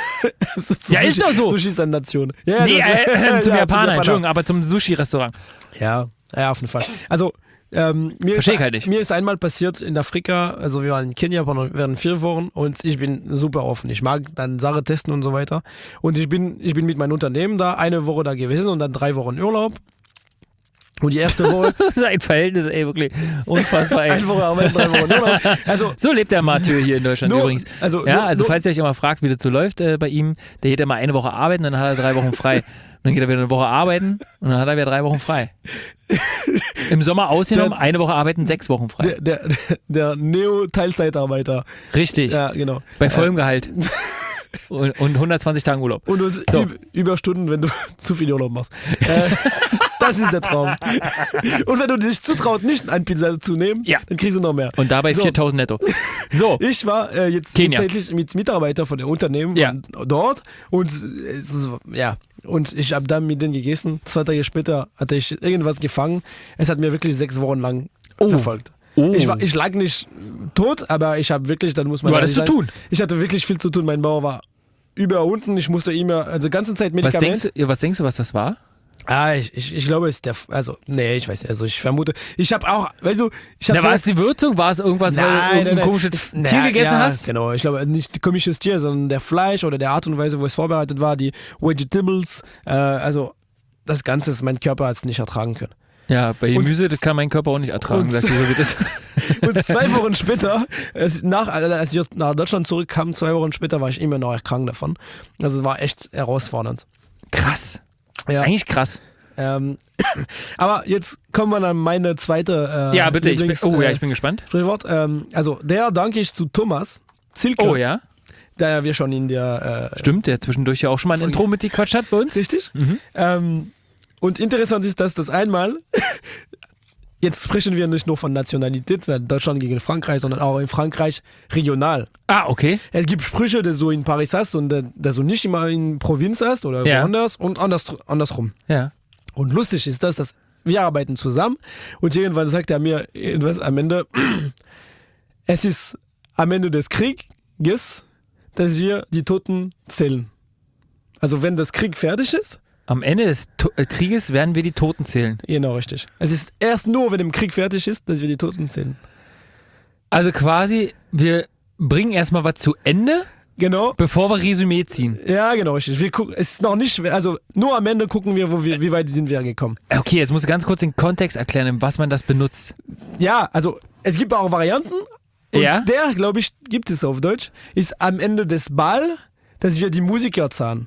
So, so Ja, ist Sushi- doch so. Sushi ist eine Nation. Ja, Nee, das- äh, äh, zum ja, Japaner, Entschuldigung, aber zum Sushi-Restaurant. Ja, ja, auf jeden Fall. Also, Ähm, mir, Versteh ich ist, halt nicht. mir ist einmal passiert in Afrika, also wir waren in Kenia während vier Wochen und ich bin super offen. Ich mag dann Sachen testen und so weiter. Und ich bin, ich bin mit meinem Unternehmen da eine Woche da gewesen und dann drei Wochen Urlaub. Und die erste Woche. Das ist ein Verhältnis, ey, wirklich unfassbar, ey. Eine Woche arbeiten, drei Wochen Urlaub. Also, So lebt der Mathieu hier in Deutschland nur, übrigens. Also, Ja, nur, also nur, falls ihr euch immer fragt, wie das so läuft äh, bei ihm, der geht immer eine Woche arbeiten, dann hat er drei Wochen frei. Und dann geht er wieder eine Woche arbeiten und dann hat er wieder drei Wochen frei. Im Sommer ausgenommen, Der- eine Woche arbeiten, sechs Wochen frei. der, der, der Neo-Teilzeitarbeiter. Richtig. Ja, genau. Bei vollem Gehalt. Und, und hundertzwanzig Tagen Urlaub. Und du hast So. Üb- Überstunden, wenn du zu viel Urlaub machst. Äh, das ist der Traum. Und wenn du dich zutraut, nicht ein Pizza zu nehmen, Ja. dann kriegst du noch mehr. Und dabei So. viertausend netto. So. Ich war äh, jetzt Kenia. täglich mit Mitarbeitern von der Unternehmen Ja. von dort und äh, es ist, ja und ich habe dann mit denen gegessen. Zwei Tage später hatte ich irgendwas gefangen. Es hat mir wirklich sechs Wochen lang Oh. verfolgt. Oh. Ich, war, ich lag nicht tot, aber ich habe wirklich, dann muss man Du hattest ehrlich zu sein, tun. Ich hatte wirklich viel zu tun. Mein Bauch war über unten. Ich musste immer, also die ganze Zeit Was Medikamente. denkst, du, ja, was denkst du, was das war? Ah, ich, ich, ich glaube, es ist der, also, nee, ich weiß nicht, also ich vermute, ich habe auch, weißt du, ich habe Na, war es die Würzung? War es irgendwas, weil du irgendein komisches Na, Tier gegessen ja, hast? Genau, ich glaube nicht komisches Tier, sondern der Fleisch oder der Art und Weise, wo es vorbereitet war, die Vegetables, äh, also das Ganze, ist, mein Körper hat es nicht ertragen können. Ja, bei Und- Gemüse, das kann mein Körper auch nicht ertragen, und- dass so wie das. Und zwei Wochen später, es- nach, als ich nach Deutschland zurückkam, zwei Wochen später war ich immer noch krank davon. Also es war echt herausfordernd. Krass. Ja. Eigentlich krass. Ähm, aber jetzt kommen wir an meine zweite äh, Ja, bitte. Ich bin, Lieblings- oh ja, äh, ich bin gespannt. Sprichwort. Ähm, also der danke ich zu Thomas Zilke, Oh ja. da wir schon in der äh, Stimmt, der zwischendurch ja auch schon mal ein Folge- Intro mit gequatscht hat bei uns. richtig. Mhm. Ähm, und interessant ist, dass das einmal, jetzt sprechen wir nicht nur von Nationalität, weil Deutschland gegen Frankreich, sondern auch in Frankreich regional. Ah, okay. Es gibt Sprüche, die du in Paris hast und die du nicht immer in Provinz hast oder Ja. woanders und anders, andersrum. Ja. Und lustig ist das, dass wir arbeiten zusammen und irgendwann sagt er mir etwas am Ende, es ist am Ende des Krieges, dass wir die Toten zählen. Also wenn das Krieg fertig ist, Am Ende des to äh, Krieges werden wir die Toten zählen. genau richtig. Es ist erst nur, wenn der Krieg fertig ist, dass wir die Toten zählen. Also quasi, wir bringen erstmal was zu Ende, Genau. bevor wir Resümee ziehen. Ja, genau richtig. Wir gucken, es ist noch nicht, also nur am Ende gucken wir, wo wir, wie weit sind wir gekommen. Okay, jetzt muss ich ganz kurz den Kontext erklären, in was man das benutzt. Ja, also es gibt auch Varianten. Und Ja? der, glaube ich, gibt es auf Deutsch, ist am Ende des Ball, dass wir die Musiker zahlen.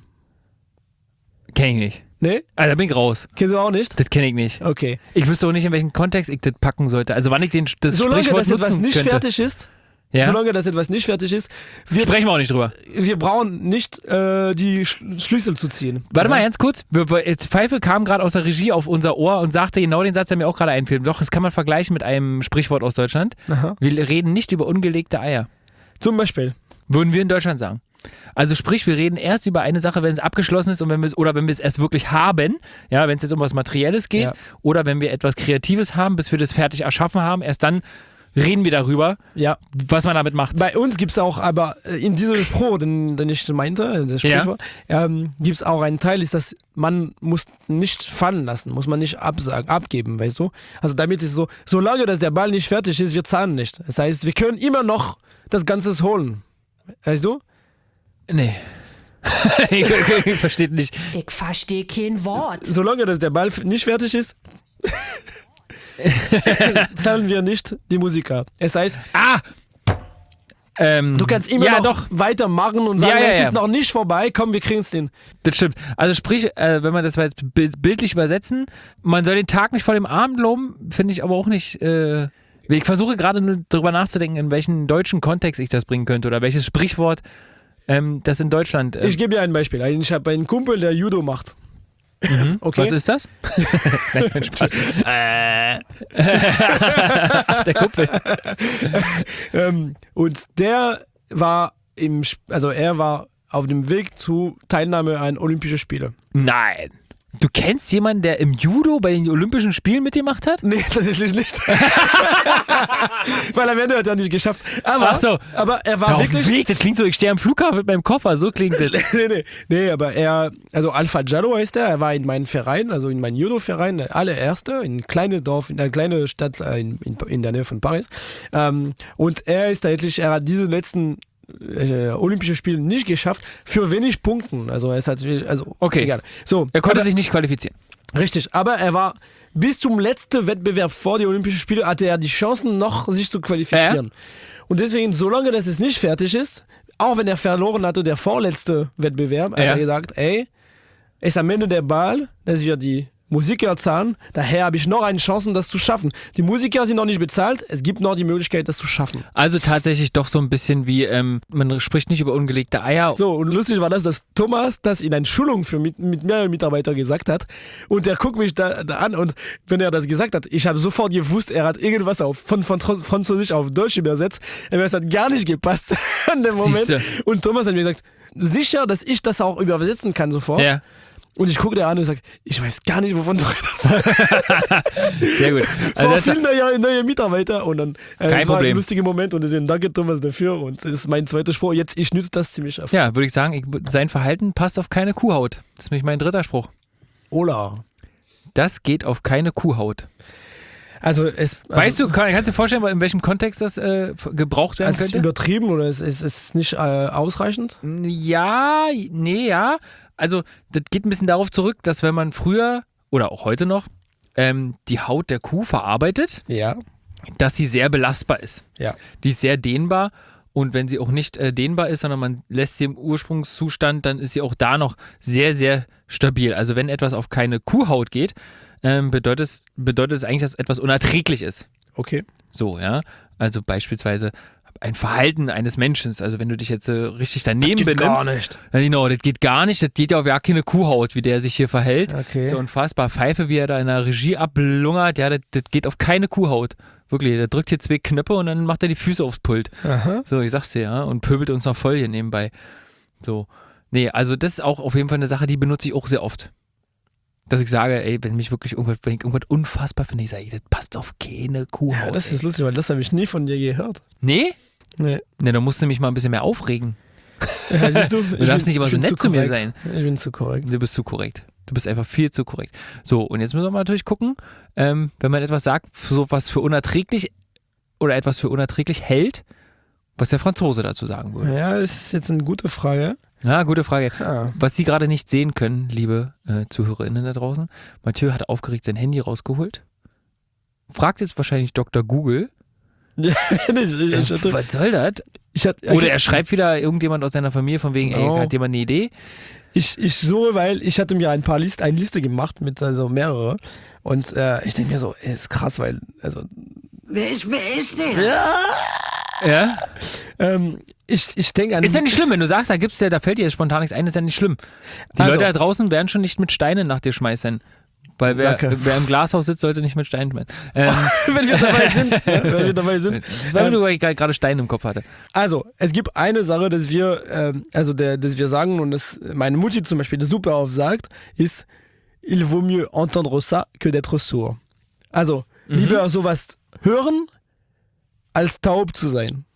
Kenn ich nicht. Ne? Also da bin ich raus. Kennst du auch nicht? Das kenne ich nicht. Okay. Ich wüsste auch nicht, in welchen Kontext ich das packen sollte. Also wann ich den, das Solange Sprichwort das etwas nutzen nicht könnte. fertig ist, Ja? solange das etwas nicht fertig ist, wir, Sprechen wir auch nicht drüber. wir brauchen nicht äh, die Sch Schlüssel zu ziehen. Warte ja? mal ganz kurz. Wir- wir- jetzt Pfeife kam gerade aus der Regie auf unser Ohr und sagte genau den Satz, der mir auch gerade einfiel. Doch, das kann man vergleichen mit einem Sprichwort aus Deutschland. Aha. Wir reden nicht über ungelegte Eier. Zum Beispiel. Würden wir in Deutschland sagen. Also sprich, wir reden erst über eine Sache, wenn es abgeschlossen ist und wenn wir es, oder wenn wir es erst wirklich haben, ja, wenn es jetzt um was Materielles geht, Ja. oder wenn wir etwas Kreatives haben, bis wir das fertig erschaffen haben, erst dann reden wir darüber, Ja. was man damit macht. Bei uns gibt es auch, aber äh, in diesem Spruch, den, den ich meinte, das Sprichwort, ähm, gibt es auch einen Teil, ist, dass man muss nicht fallen lassen, muss man nicht absagen, abgeben, weißt du? Also damit ist so, solange dass der Ball nicht fertig ist, wir zahlen nicht. Das heißt, wir können immer noch das Ganze holen. Weißt du? Nee. ich, ich, ich verstehe nicht. Ich verstehe kein Wort. Solange dass der Ball f- nicht fertig ist, zahlen wir nicht die Musiker. Es heißt, Ah! Ähm, du kannst immer ja, noch doch, weitermachen und sagen, Ja, ja, es ja. ist noch nicht vorbei, komm, wir kriegen es hin. das stimmt. Also sprich, äh, wenn man das mal jetzt bild- bildlich übersetzen, man soll den Tag nicht vor dem Abend loben, finde ich aber auch nicht. Äh, ich versuche gerade nur darüber nachzudenken, in welchen deutschen Kontext ich das bringen könnte oder welches Sprichwort ähm, das in Deutschland. Äh, Ich gebe dir ein Beispiel. Ich habe einen Kumpel, der Judo macht. Okay. Was ist das? Nein, kein Spaß. Ach, der Kumpel. Ähm, und der war im, Sp- also er war auf dem Weg zur Teilnahme an Olympische Spiele. Nein. Du kennst jemanden, der im Judo bei den Olympischen Spielen mitgemacht hat? Nee, tatsächlich nicht. Weil am Ende hat er nicht geschafft. Aber, Ach so. aber er war Ja, auf wirklich... dem Weg, das klingt so, ich stehe am Flughafen mit meinem Koffer, so klingt das. nee, nee, nee, aber er, also Alpha Jallo heißt er, er war in meinem Verein, also in meinem Judo-Verein, der allererste, in einem kleinen Dorf, in einer kleinen Stadt äh, in, in, in der Nähe von Paris. Ähm, und er ist tatsächlich, er hat diese letzten äh, Olympische Spiele nicht geschafft, für wenig Punkten. Also er ist halt, also Okay. egal. So, Er konnte aber, sich nicht qualifizieren. richtig, aber er war bis zum letzten Wettbewerb vor den Olympischen Spielen hatte er die Chancen noch, sich zu qualifizieren. Und deswegen, solange das es nicht fertig ist, auch wenn er verloren hatte, der vorletzte Wettbewerb, hat Ja. er gesagt, ey, ist am Ende der Ball, dass wir die Musiker zahlen, daher habe ich noch eine Chance, das zu schaffen. Die Musiker sind noch nicht bezahlt, es gibt noch die Möglichkeit, das zu schaffen. Also tatsächlich doch so ein bisschen wie, ähm, man spricht nicht über ungelegte Eier. So, und lustig war das, dass Thomas das in einer Schulung für mit, mit mehreren Mitarbeitern gesagt hat. Und der guckt mich da, da an und wenn er das gesagt hat, ich habe sofort gewusst, er hat irgendwas auf, von, von Französisch auf Deutsch übersetzt. Aber es hat gar nicht gepasst an dem Moment. Siehste. Und Thomas hat mir gesagt, sicher, dass ich das auch übersetzen kann sofort. Ja, Und ich gucke dir an und sage, ich weiß gar nicht, wovon du redest. sehr gut. Also Vor das, vielen neue, neue Mitarbeiter und dann äh, Kein es war Problem. ein lustiger Moment und deswegen danke Thomas dafür und das ist mein zweiter Spruch. Jetzt, ich nütze das ziemlich auf. ja, würde ich sagen, ich, sein Verhalten passt auf keine Kuhhaut. Das ist nämlich mein dritter Spruch. Ola. Das geht auf keine Kuhhaut. Also es, also Weißt du, kann, kannst du dir vorstellen, in welchem Kontext das äh, gebraucht werden es ist könnte? übertrieben oder es ist, es ist nicht äh, ausreichend? Ja, nee, ja. Also, das geht ein bisschen darauf zurück, dass wenn man früher oder auch heute noch ähm, die Haut der Kuh verarbeitet, Ja. dass sie sehr belastbar ist. Ja. Die ist sehr dehnbar und wenn sie auch nicht äh, dehnbar ist, sondern man lässt sie im Ursprungszustand, dann ist sie auch da noch sehr, sehr stabil. Also, wenn etwas auf keine Kuhhaut geht, ähm, bedeutet, es, bedeutet es eigentlich, dass etwas unerträglich ist. Okay. So, ja. Also beispielsweise ein Verhalten eines Menschen. Also wenn du dich jetzt äh, richtig daneben benimmst. Gar nicht. Ja, genau, das geht gar nicht. Das geht ja auf gar keine Kuhhaut, wie der sich hier verhält. Okay. So unfassbar. Pfeife, wie er da in der Regie ablungert. Ja, das, das geht auf keine Kuhhaut. Wirklich, der drückt hier zwei Knöpfe und dann macht er die Füße aufs Pult. Aha. So, ich sag's dir, ja. Und pöbelt uns noch voll hier nebenbei. So. Nee, also das ist auch auf jeden Fall eine Sache, die benutze ich auch sehr oft. Dass ich sage, ey, wenn mich wirklich irgendwas, wenn ich irgendwas unfassbar finde, ich sage, das passt auf keine Kuhhaut. Ja, das ey. ist lustig, weil das habe ich nie von dir gehört. Nee? Nee. Ne, da musst du mich mal ein bisschen mehr aufregen. Ja, siehst du, Du darfst nicht immer so nett zu mir sein. Ich bin zu korrekt. Du bist zu korrekt. Du bist einfach viel zu korrekt. So, und jetzt müssen wir mal natürlich gucken, ähm, wenn man etwas sagt, so was für unerträglich oder etwas für unerträglich hält, was der Franzose dazu sagen würde. Ja, das ist jetzt eine gute Frage. Ja, gute Frage. Ah. Was Sie gerade nicht sehen können, liebe äh, ZuhörerInnen da draußen, Mathieu hat aufgeregt sein Handy rausgeholt, fragt jetzt wahrscheinlich Doktor Google, Ja, ich, ich, äh, ich hatte, was soll das? ich hatte, Oder er schreibt wieder irgendjemand aus seiner Familie von wegen, ey, Oh. hat jemand eine Idee? Ich, ich suche, weil ich hatte mir ein paar List, eine Liste gemacht mit also mehrere und äh, ich denke mir so, ey, ist krass, weil also Wer ist, wer ist der? Ja? ähm, ich, ich denke an Ist ja nicht schlimm, wenn du sagst, da gibt's ja, da fällt dir jetzt spontan nichts ein, ist ja nicht schlimm. Die Also- Leute da draußen werden schon nicht mit Steinen nach dir schmeißen. Weil wer, Danke. wer im Glashaus sitzt, sollte nicht mit Steinen schmeißen. Ähm, wenn wir dabei sind, ja, wenn wir dabei sind. weil Ähm, du gerade Steine im Kopf hatte. Also, es gibt eine Sache, dass wir, ähm, also der, dass wir sagen und das meine Mutti zum Beispiel das super oft sagt, ist, il vaut mieux entendre ça que d'être sourd. Also, Mhm. lieber sowas hören, als taub zu sein.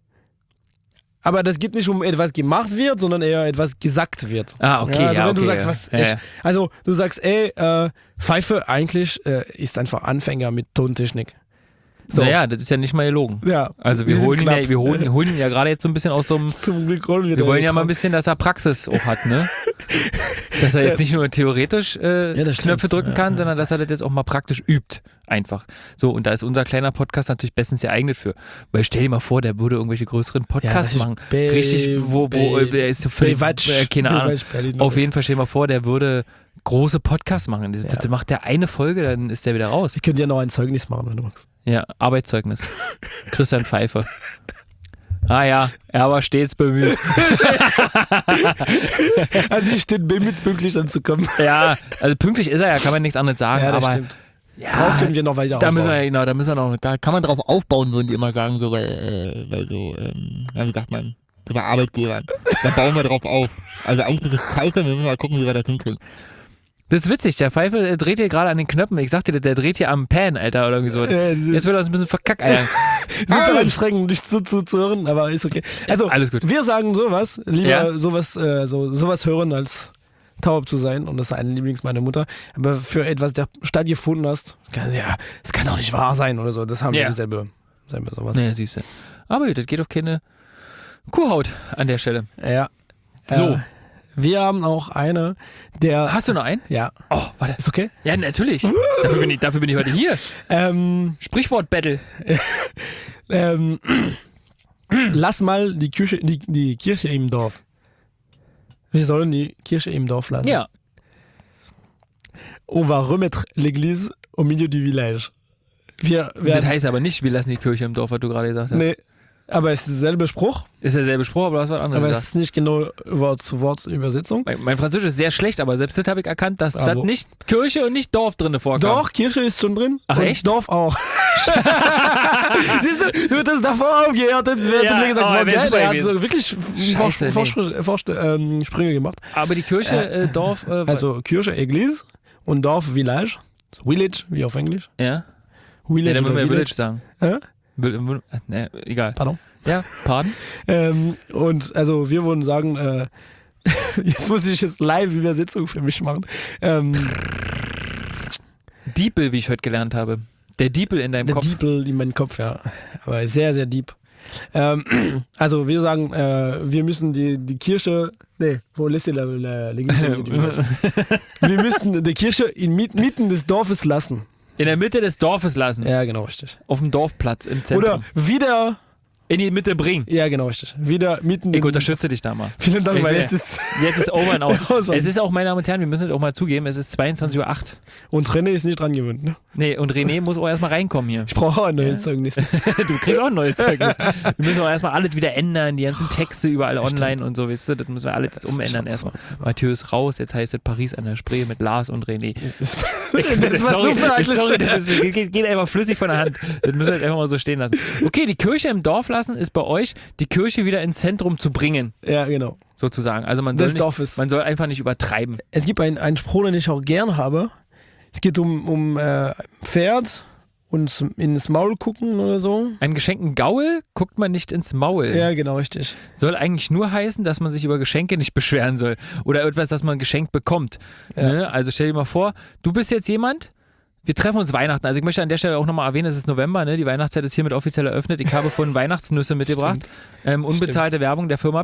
Aber das geht nicht um etwas gemacht wird, sondern eher etwas gesagt wird. Ah, okay, Ja, also ja, wenn du okay, sagst, ja. was Ja, ich, ja. also du sagst, ey, äh, Pfeife eigentlich äh, ist einfach Anfänger mit Tontechnik. So. Naja, das ist ja nicht mal gelogen. Ja. Also wir sind holen ihn ja, knapp. wir holen, holen ihn ja gerade jetzt so ein bisschen aus so einem. Zum Glück rollen wir Wir da wollen jetzt ja mal ein raus. bisschen, dass er Praxis auch hat, ne? Dass er jetzt nicht nur theoretisch äh, Ja, das Knöpfe stimmt. drücken Ja, kann, ja. sondern dass er das jetzt auch mal praktisch übt. Einfach. So, und da ist unser kleiner Podcast natürlich bestens geeignet für. Weil stell dir mal vor, der würde irgendwelche größeren Podcasts das ist machen. Be- Richtig, wo, wo Be- er ist so völlig, Bewatsch. äh, keine Ahnung. Bewatsch Berlin. Auf jeden Fall stell dir mal vor, der würde große Podcasts machen. Das, das macht der eine Folge, dann ist der wieder raus. Ich könnte ja noch ein Zeugnis machen, wenn du magst. Ja, Arbeitszeugnis. Christian Pfeife. Ah ja, er war stets bemüht. Also ich stehe bemüht, pünktlich anzukommen. Ja, also pünktlich ist er ja, kann man nichts anderes sagen. Ja, das aber stimmt. Darauf können wir noch weiter Da müssen wir, aufbauen. genau, da müssen wir noch, da kann man drauf aufbauen, würden die immer sagen, so, äh, weil so, ähm, ja, wie sagt man, so bei Arbeitgebern. Da bauen wir drauf auf. Also eigentlich ist es scheiße, wir müssen mal gucken, wie wir das hinkriegen. Das ist witzig, der Pfeife äh, dreht hier gerade an den Knöpfen. Ich sag dir, der dreht hier am Pan, Alter, oder irgendwie so. Ja, Jetzt will er uns ein bisschen verkackeiern. Super anstrengend, dich zu, zu, zu hören, aber ist okay. Also, Alles gut. wir sagen sowas, lieber Ja. sowas, äh, so, sowas hören, als taub zu sein. Und das ist ein Lieblings meiner Mutter. Aber für etwas, der stattgefunden hast, kann, ja, das kann doch nicht wahr sein oder so. Das haben Ja. wir dieselbe, dieselbe sowas. Naja, siehst du. Aber gut, das geht auf keine Kuhhaut an der Stelle. Ja. So. Äh, wir haben auch eine, der. Hast du noch einen? Ja. Oh, warte. Ist okay? Ja, natürlich. Dafür bin ich, dafür bin ich heute hier. Ähm, Sprichwort-Battle. ähm, lass mal die Kirche, die, die Kirche im Dorf. Wir sollen die Kirche im Dorf lassen. Ja. On va remettre l'église au milieu du village. Wir Das werden. heißt aber nicht, wir lassen die Kirche im Dorf, was du gerade gesagt hast. Nee, aber es ist derselbe Spruch, Ist derselbe Spruch, aber du hast was anderes aber es gesagt. ist nicht genau Wort zu Wort Übersetzung. Mein, mein Französisch ist sehr schlecht, aber selbst das habe ich erkannt, dass Bravo. das nicht Kirche und nicht Dorf drin vorkam. Doch, Kirche ist schon drin. Ach, und echt? Dorf auch. Siehst du, du hattest davor aufgehört, jetzt wird Ja, mir gesagt, oh, war wär's geil, super er hat gewesen. so wirklich Scheiße, Vor- Vor- Vor- ähm, Sprünge gemacht. Aber die Kirche, äh, Dorf, äh, Also Kirche, Église und Dorf, Village. Village, wie auf Englisch. ja. Ja, Village dann müssen oder wir Village. Village sagen. Hä? Will- will- äh, Ne, egal. Pardon. Ja, pardon? Ähm, und also wir würden sagen, äh, jetzt muss ich jetzt Live-Übersetzung für mich machen. Ähm, Diepel, wie ich heute gelernt habe. Der Diepel in deinem der Kopf. Diepel in meinem Kopf, ja. Aber sehr, sehr deep. Ähm, also wir sagen, äh, wir müssen die, die Kirche, nee, wo lässt ihr la, la, la, wir müssen die Kirche inmitten des Dorfes lassen. In der Mitte des Dorfes lassen. Ja, genau, richtig. Auf dem Dorfplatz im Zentrum. Oder wieder, in die Mitte bringen. ja, genau, richtig. Wieder mitten Ich in, unterstütze dich da mal. vielen Dank, Ich weil will- jetzt ist, Jetzt ist over and out. Auswahl. Es ist auch, meine Damen und Herren, wir müssen es auch mal zugeben, es ist zweiundzwanzig Uhr acht. und René ist nicht dran gewöhnt, ne? Nee, und René muss auch erstmal reinkommen hier. Ich brauche auch ein neues Zeugnis. Du kriegst auch ein neues Zeugnis. Wir müssen auch erstmal alles wieder ändern, die ganzen Texte überall online und so, weißt du, das müssen wir alles jetzt umändern erstmal. Matthäus raus, jetzt heißt es Paris an der Spree mit Lars und René. Das war sorry, super eigentlich. sorry, das ist, geht, geht einfach flüssig von der Hand. Das müssen wir jetzt einfach mal so stehen lassen. Okay, die Kirche im Dorf lassen ist bei euch, die Kirche wieder ins Zentrum zu bringen, Ja, genau. sozusagen. Also man soll, Des nicht, Dorfes. man soll einfach nicht übertreiben. Es gibt einen, einen Spruch, den ich auch gern habe. Es geht um, um äh, Pferd und ins Maul gucken oder so. Einem geschenkten Gaul guckt man nicht ins Maul. Ja, genau, richtig. Soll eigentlich nur heißen, dass man sich über Geschenke nicht beschweren soll. Oder etwas, das man geschenkt bekommt. Ja. Ne? Also stell dir mal vor, du bist jetzt jemand, wir treffen uns Weihnachten. Also ich möchte an der Stelle auch nochmal erwähnen, es ist November, ne? Die Weihnachtszeit ist hiermit offiziell eröffnet. Ich habe vorhin Weihnachtsnüsse mitgebracht. Ähm, unbezahlte Werbung der Firma.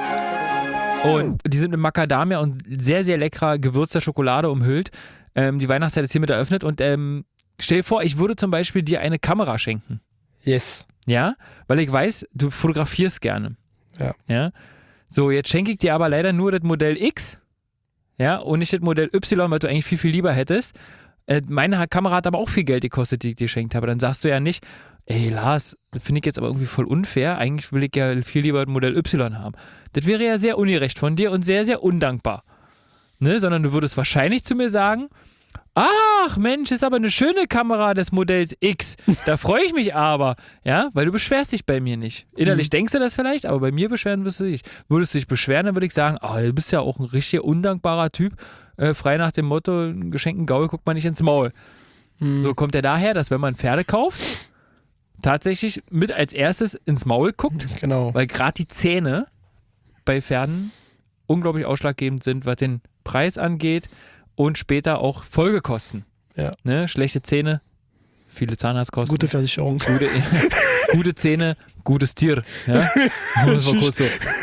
Und die sind mit Macadamia und sehr, sehr leckerer gewürzter Schokolade umhüllt. Ähm, die Weihnachtszeit ist hiermit eröffnet. Und ähm, stell dir vor, ich würde zum Beispiel dir eine Kamera schenken. Yes. Ja, weil ich weiß, du fotografierst gerne. Ja. Ja. So, jetzt schenke ich dir aber leider nur das Modell X, ja, und nicht das Modell Y, weil du eigentlich viel, viel lieber hättest. Äh, meine Kamera hat aber auch viel Geld gekostet, die ich dir geschenkt habe. Dann sagst du ja nicht, ey Lars, das finde ich jetzt aber irgendwie voll unfair. Eigentlich will ich ja viel lieber das Modell Y haben. Das wäre ja sehr ungerecht von dir und sehr, sehr undankbar. Ne? Sondern du würdest wahrscheinlich zu mir sagen, ach Mensch, ist aber eine schöne Kamera des Modells X. Da freue ich mich aber, ja, weil du beschwerst dich bei mir nicht. Innerlich Mhm. denkst du das vielleicht, aber bei mir beschweren wirst du dich. Würdest du dich beschweren, dann würde ich sagen, ah, du bist ja auch ein richtig undankbarer Typ. Äh, frei nach dem Motto, einen geschenkten Gaul guckt man nicht ins Maul. Mhm. So kommt er daher, dass wenn man Pferde kauft, tatsächlich mit als erstes ins Maul guckt, Genau. weil gerade die Zähne bei Pferden unglaublich ausschlaggebend sind, was den Preis angeht und später auch Folgekosten. Ja. Ne? Schlechte Zähne, viele Zahnarztkosten. Gute Versicherung. Gute, gute Zähne, gutes Tier. Ja? Muss mal kurz so.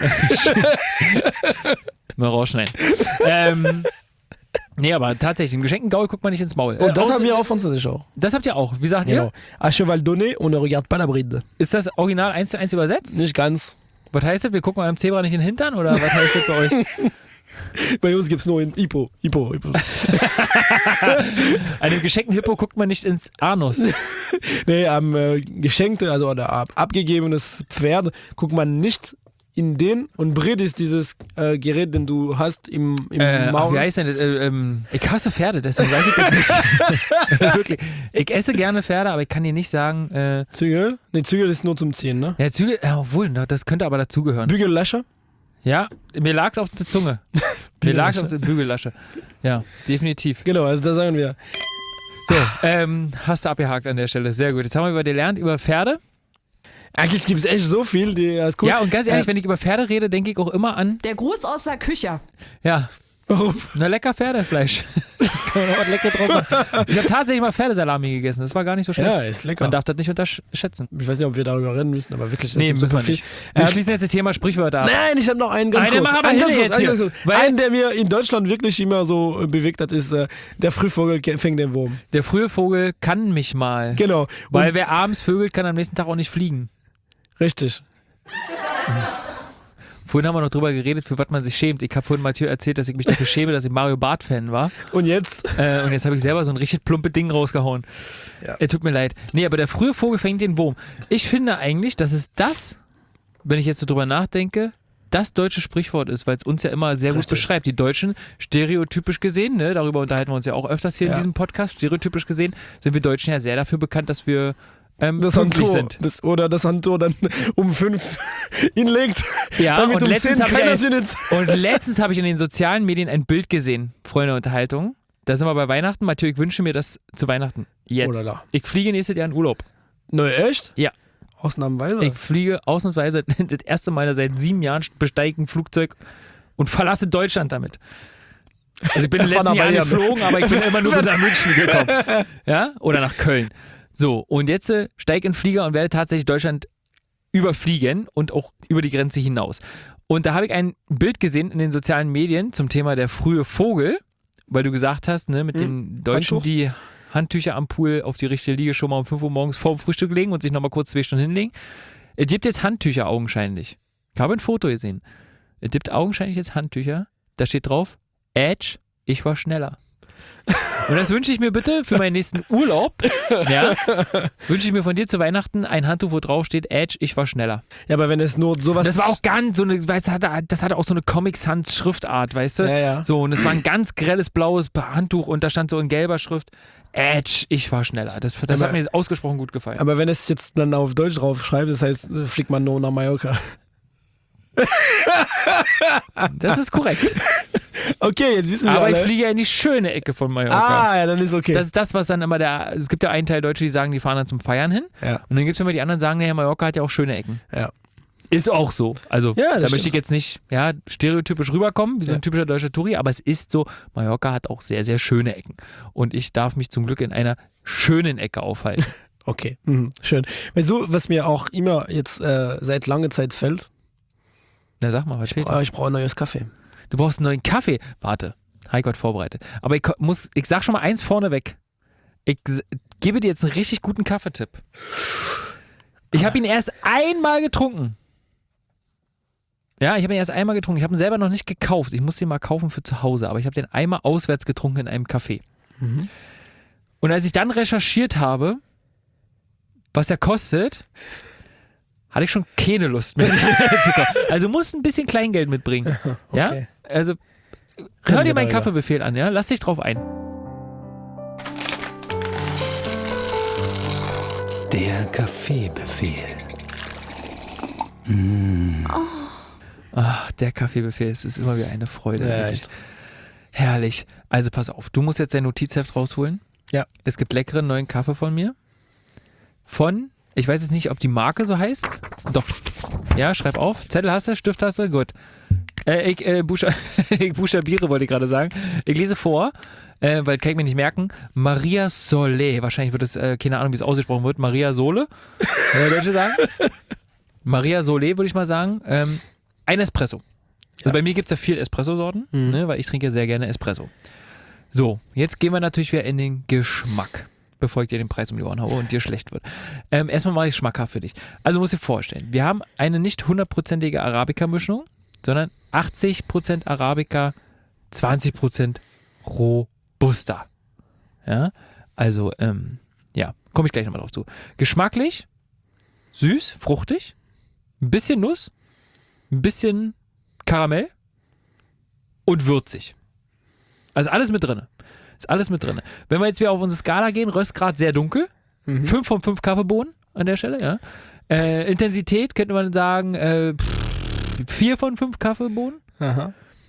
Mal rausschneiden. Ähm, nee, aber tatsächlich, im geschenkten Gaul guckt man nicht ins Maul. Und das Äh, haben außer- wir auch Französisch auch. Das habt ihr auch. Wie sagt Genau. ihr? À cheval donné, on ne regarde pas la bride. Ist das Original eins zu eins übersetzt? Nicht ganz. Was heißt das? Wir gucken beim Zebra nicht in den Hintern? Oder was heißt das bei euch? Bei uns gibt es nur in Hippo. Hippo, Hippo. Einem geschenkten Hippo guckt man nicht ins Anus. Nee, am äh, geschenkte, also oder ab, abgegebenes Pferd guckt man nicht in den. Und Bride ist dieses äh, Gerät, den du hast im, im Äh, ach, Maul. wie heißt denn das? Äh, ähm, ich hasse Pferde, deswegen weiß ich das nicht. Wirklich. Ich esse gerne Pferde, aber ich kann dir nicht sagen, äh, Zügel? Nee, Zügel ist nur zum Ziehen, ne? ja, Zügel, ja, obwohl, ne, das könnte aber dazugehören. Bügellascher? Ja, mir lag's auf der Zunge. Mir lag auf der Bügellasche. Ja, definitiv. Genau, also da sagen wir. So, ähm, hast du abgehakt an der Stelle. Sehr gut. Jetzt haben wir über gelernt, über Pferde. Eigentlich gibt es echt so viel, die ist cool. Ja, und ganz ehrlich, Äh, wenn ich über Pferde rede, denke ich auch immer an, Der Gruß aus der Küche. ja, Warum? na lecker Pferdefleisch. Kann man noch was Leckeres draus machen. Ich habe tatsächlich mal Pferdesalami gegessen. Das war gar nicht so schlecht. Ja, ist lecker. Man darf das nicht unterschätzen. Ich weiß nicht, ob wir darüber reden müssen, aber wirklich, das Nee, gibt müssen super wir viel. nicht. Wir Ähm, schließen jetzt das Thema Sprichwörter ab. Nein, ich habe noch einen ganz Eine kurz. mach aber einen, hin ganz kurz, jetzt einen, hier, ganz kurz. weil- einen, der mir in Deutschland wirklich immer so äh, bewegt hat, ist äh, der Frühvogel ke- fängt den Wurm. Der frühe Vogel kann mich mal. Genau. Weil Und, wer abends vögelt, kann am nächsten Tag auch nicht fliegen. richtig. Vorhin haben wir noch drüber geredet, für was man sich schämt. Ich habe vorhin Mathieu erzählt, dass ich mich dafür schäme, dass ich Mario Barth-Fan war. Und jetzt? Äh, und jetzt habe ich selber so ein richtig plumpe Ding rausgehauen. Ja. Äh, tut mir leid. Nee, aber der frühe Vogel fängt den Wurm. Ich finde eigentlich, dass es das, wenn ich jetzt so drüber nachdenke, das deutsche Sprichwort ist, weil es uns ja immer sehr gut Richtig. beschreibt. Die Deutschen, stereotypisch gesehen, ne, darüber unterhalten wir uns ja auch öfters hier Ja. in diesem Podcast, stereotypisch gesehen, sind wir Deutschen ja sehr dafür bekannt, dass wir ähm, Das pünktlich Handtor, sind. das, oder das Handtor dann um fünf hinlegt, Ja, damit und um letztens zehn habe ich keiner ein- sie nicht. Und letztens habe ich in den sozialen Medien ein Bild gesehen, Freunde der Unterhaltung. Da sind wir bei Weihnachten. Mathieu, ich wünsche mir das zu Weihnachten. Jetzt. Oh la la. Ich fliege nächstes Jahr in Urlaub. Neu, echt? Ja. Ausnahmsweise. Ich fliege ausnahmsweise das erste Mal seit sieben Jahren besteige ich ein Flugzeug und verlasse Deutschland damit. Also ich bin in den Von letzten Jahren Bayern. geflogen, aber ich bin immer nur bis nach München gekommen. Ja? Oder nach Köln. So, und jetzt äh, steige ich in den Flieger und werde tatsächlich Deutschland überfliegen und auch über die Grenze hinaus. Und da habe ich ein Bild gesehen in den sozialen Medien zum Thema der frühe Vogel, weil du gesagt hast, ne, mit den Deutschen, Handtuch? die Handtücher am Pool auf die richtige Liege schon mal um fünf Uhr morgens vorm Frühstück legen und sich nochmal kurz zwei Stunden hinlegen. Es gibt jetzt Handtücher augenscheinlich. Ich habe ein Foto gesehen. Es gibt augenscheinlich jetzt Handtücher. Da steht drauf, Edge, ich war schneller. Und das wünsche ich mir bitte für meinen nächsten Urlaub. Ja, wünsche ich mir von dir zu Weihnachten ein Handtuch, wo drauf steht, Edge, ich war schneller. Ja, aber wenn es nur sowas. Das war auch ganz so eine, weißt du, hatte, das hatte auch so eine Comic-Sans-Schriftart, weißt du? Ja, ja. So, und es war ein ganz grelles blaues Handtuch und da stand so in gelber Schrift, Edge, ich war schneller. Das, das Aber- hat mir ausgesprochen gut gefallen. Aber wenn es jetzt dann auf Deutsch drauf schreibt, das heißt, äh, fliegt man nur nach Mallorca. Das ist korrekt. Okay, jetzt wissen wir Aber ich alle. fliege ja in die schöne Ecke von Mallorca. Ah, ja, dann ist okay. Das ist das, was dann immer der, es gibt ja einen Teil Deutsche, die sagen, die fahren dann zum Feiern hin. ja. Und dann gibt es immer die anderen, die sagen, naja, Mallorca hat ja auch schöne Ecken. Ja. Ist auch so. Also, Ja, das da möchte stimmt. ich jetzt nicht ja, stereotypisch rüberkommen, wie so ein Ja. typischer deutscher Touri, aber es ist so, Mallorca hat auch sehr, sehr schöne Ecken. Und ich darf mich zum Glück in einer schönen Ecke aufhalten. Okay, mhm. Schön. Weißt du, was mir auch immer jetzt äh, seit langer Zeit fällt? Na, sag mal, was fehlt? Ah, ich brauche ein neues Kaffee. Du brauchst einen neuen Kaffee. Warte, Heiko vorbereitet. Aber ich ko- muss, ich sag schon mal eins vorneweg. Ich s- gebe dir jetzt einen richtig guten Kaffeetipp. Ich habe ihn erst einmal getrunken. Ja, ich habe ihn erst einmal getrunken. Ich habe ihn selber noch nicht gekauft. Ich muss den mal kaufen für zu Hause. Aber ich habe den einmal auswärts getrunken in einem Café. Mhm. Und als ich dann recherchiert habe, was er kostet, hatte ich schon keine Lust mehr zu kaufen. Also du musst ein bisschen Kleingeld mitbringen. Ja? Okay. Also hör dir wir meinen darüber. Kaffeebefehl an, ja? Lass dich drauf ein. Der Kaffeebefehl. Ach, der Kaffeebefehl, es ist immer wieder eine Freude. Ja, wirklich. echt. Herrlich. Also pass auf, du musst jetzt dein Notizheft rausholen. Ja. Es gibt leckeren neuen Kaffee von mir. Von, ich weiß jetzt nicht, ob die Marke so heißt. Doch. Ja, schreib auf. Zettel hast du, Stift hast du, gut. Äh, ich, äh, buchsta ich buchstabiere, wollte ich gerade sagen. Ich lese vor, äh, weil kann ich mir nicht merken. Maria Sole. Wahrscheinlich wird es, äh, keine Ahnung, wie es ausgesprochen wird. Maria Sole. Wenn der Deutsche sagen. Maria Sole, würde ich mal sagen. Ähm, ein Espresso. Also bei mir gibt es ja vier Espresso-Sorten, Mhm. ne, weil ich trinke sehr gerne Espresso. So, jetzt gehen wir natürlich wieder in den Geschmack, bevor ich dir den Preis um die Ohren haue und dir schlecht wird. Ähm, erstmal mache ich es schmackhaft für dich. Also musst du dir vorstellen, wir haben eine nicht hundertprozentige Arabica-Mischung, sondern achtzig Prozent Arabica, zwanzig Prozent Robusta. Ja, also, ähm, ja, komme ich gleich nochmal drauf zu. Geschmacklich, süß, fruchtig, ein bisschen Nuss, ein bisschen Karamell und würzig. Also alles mit drin. Ist alles mit drin. Wenn wir jetzt wieder auf unsere Skala gehen, Röstgrad sehr dunkel. Mhm. fünf von fünf Kaffeebohnen an der Stelle, ja. Äh, Intensität könnte man sagen, äh, vier von fünf Kaffeebohnen. Aha.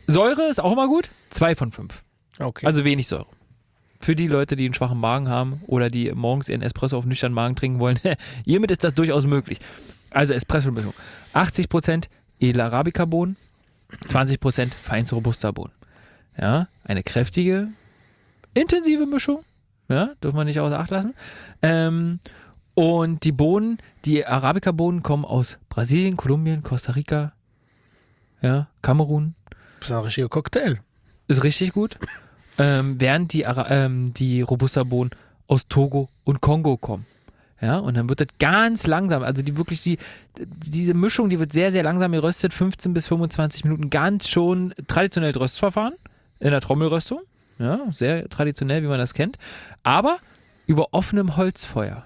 Säure ist auch immer gut. Zwei von fünf. Okay. Also wenig Säure. Für die Leute, die einen schwachen Magen haben oder die morgens ihren Espresso auf nüchternen Magen trinken wollen, hiermit ist das durchaus möglich. Also Espresso-Mischung. achtzig Prozent edle Arabica-Bohnen, zwanzig Prozent feinste Robusta-Bohnen. Ja, eine kräftige, intensive Mischung. Ja, dürfen wir nicht außer Acht lassen. Ähm, und die Bohnen, die Arabica-Bohnen kommen aus Brasilien, Kolumbien, Costa Rica, ja, Kamerun. Das ist ein richtiger Cocktail. Ist richtig gut. Ähm, während die, Ara- ähm, die Robusta-Bohnen aus Togo und Kongo kommen. Ja, und dann wird das ganz langsam, also die wirklich die, diese Mischung, die wird sehr, sehr langsam geröstet, fünfzehn bis fünfundzwanzig Minuten, ganz schon traditionell Röstverfahren in der Trommelröstung. Ja, sehr traditionell, wie man das kennt. Aber über offenem Holzfeuer.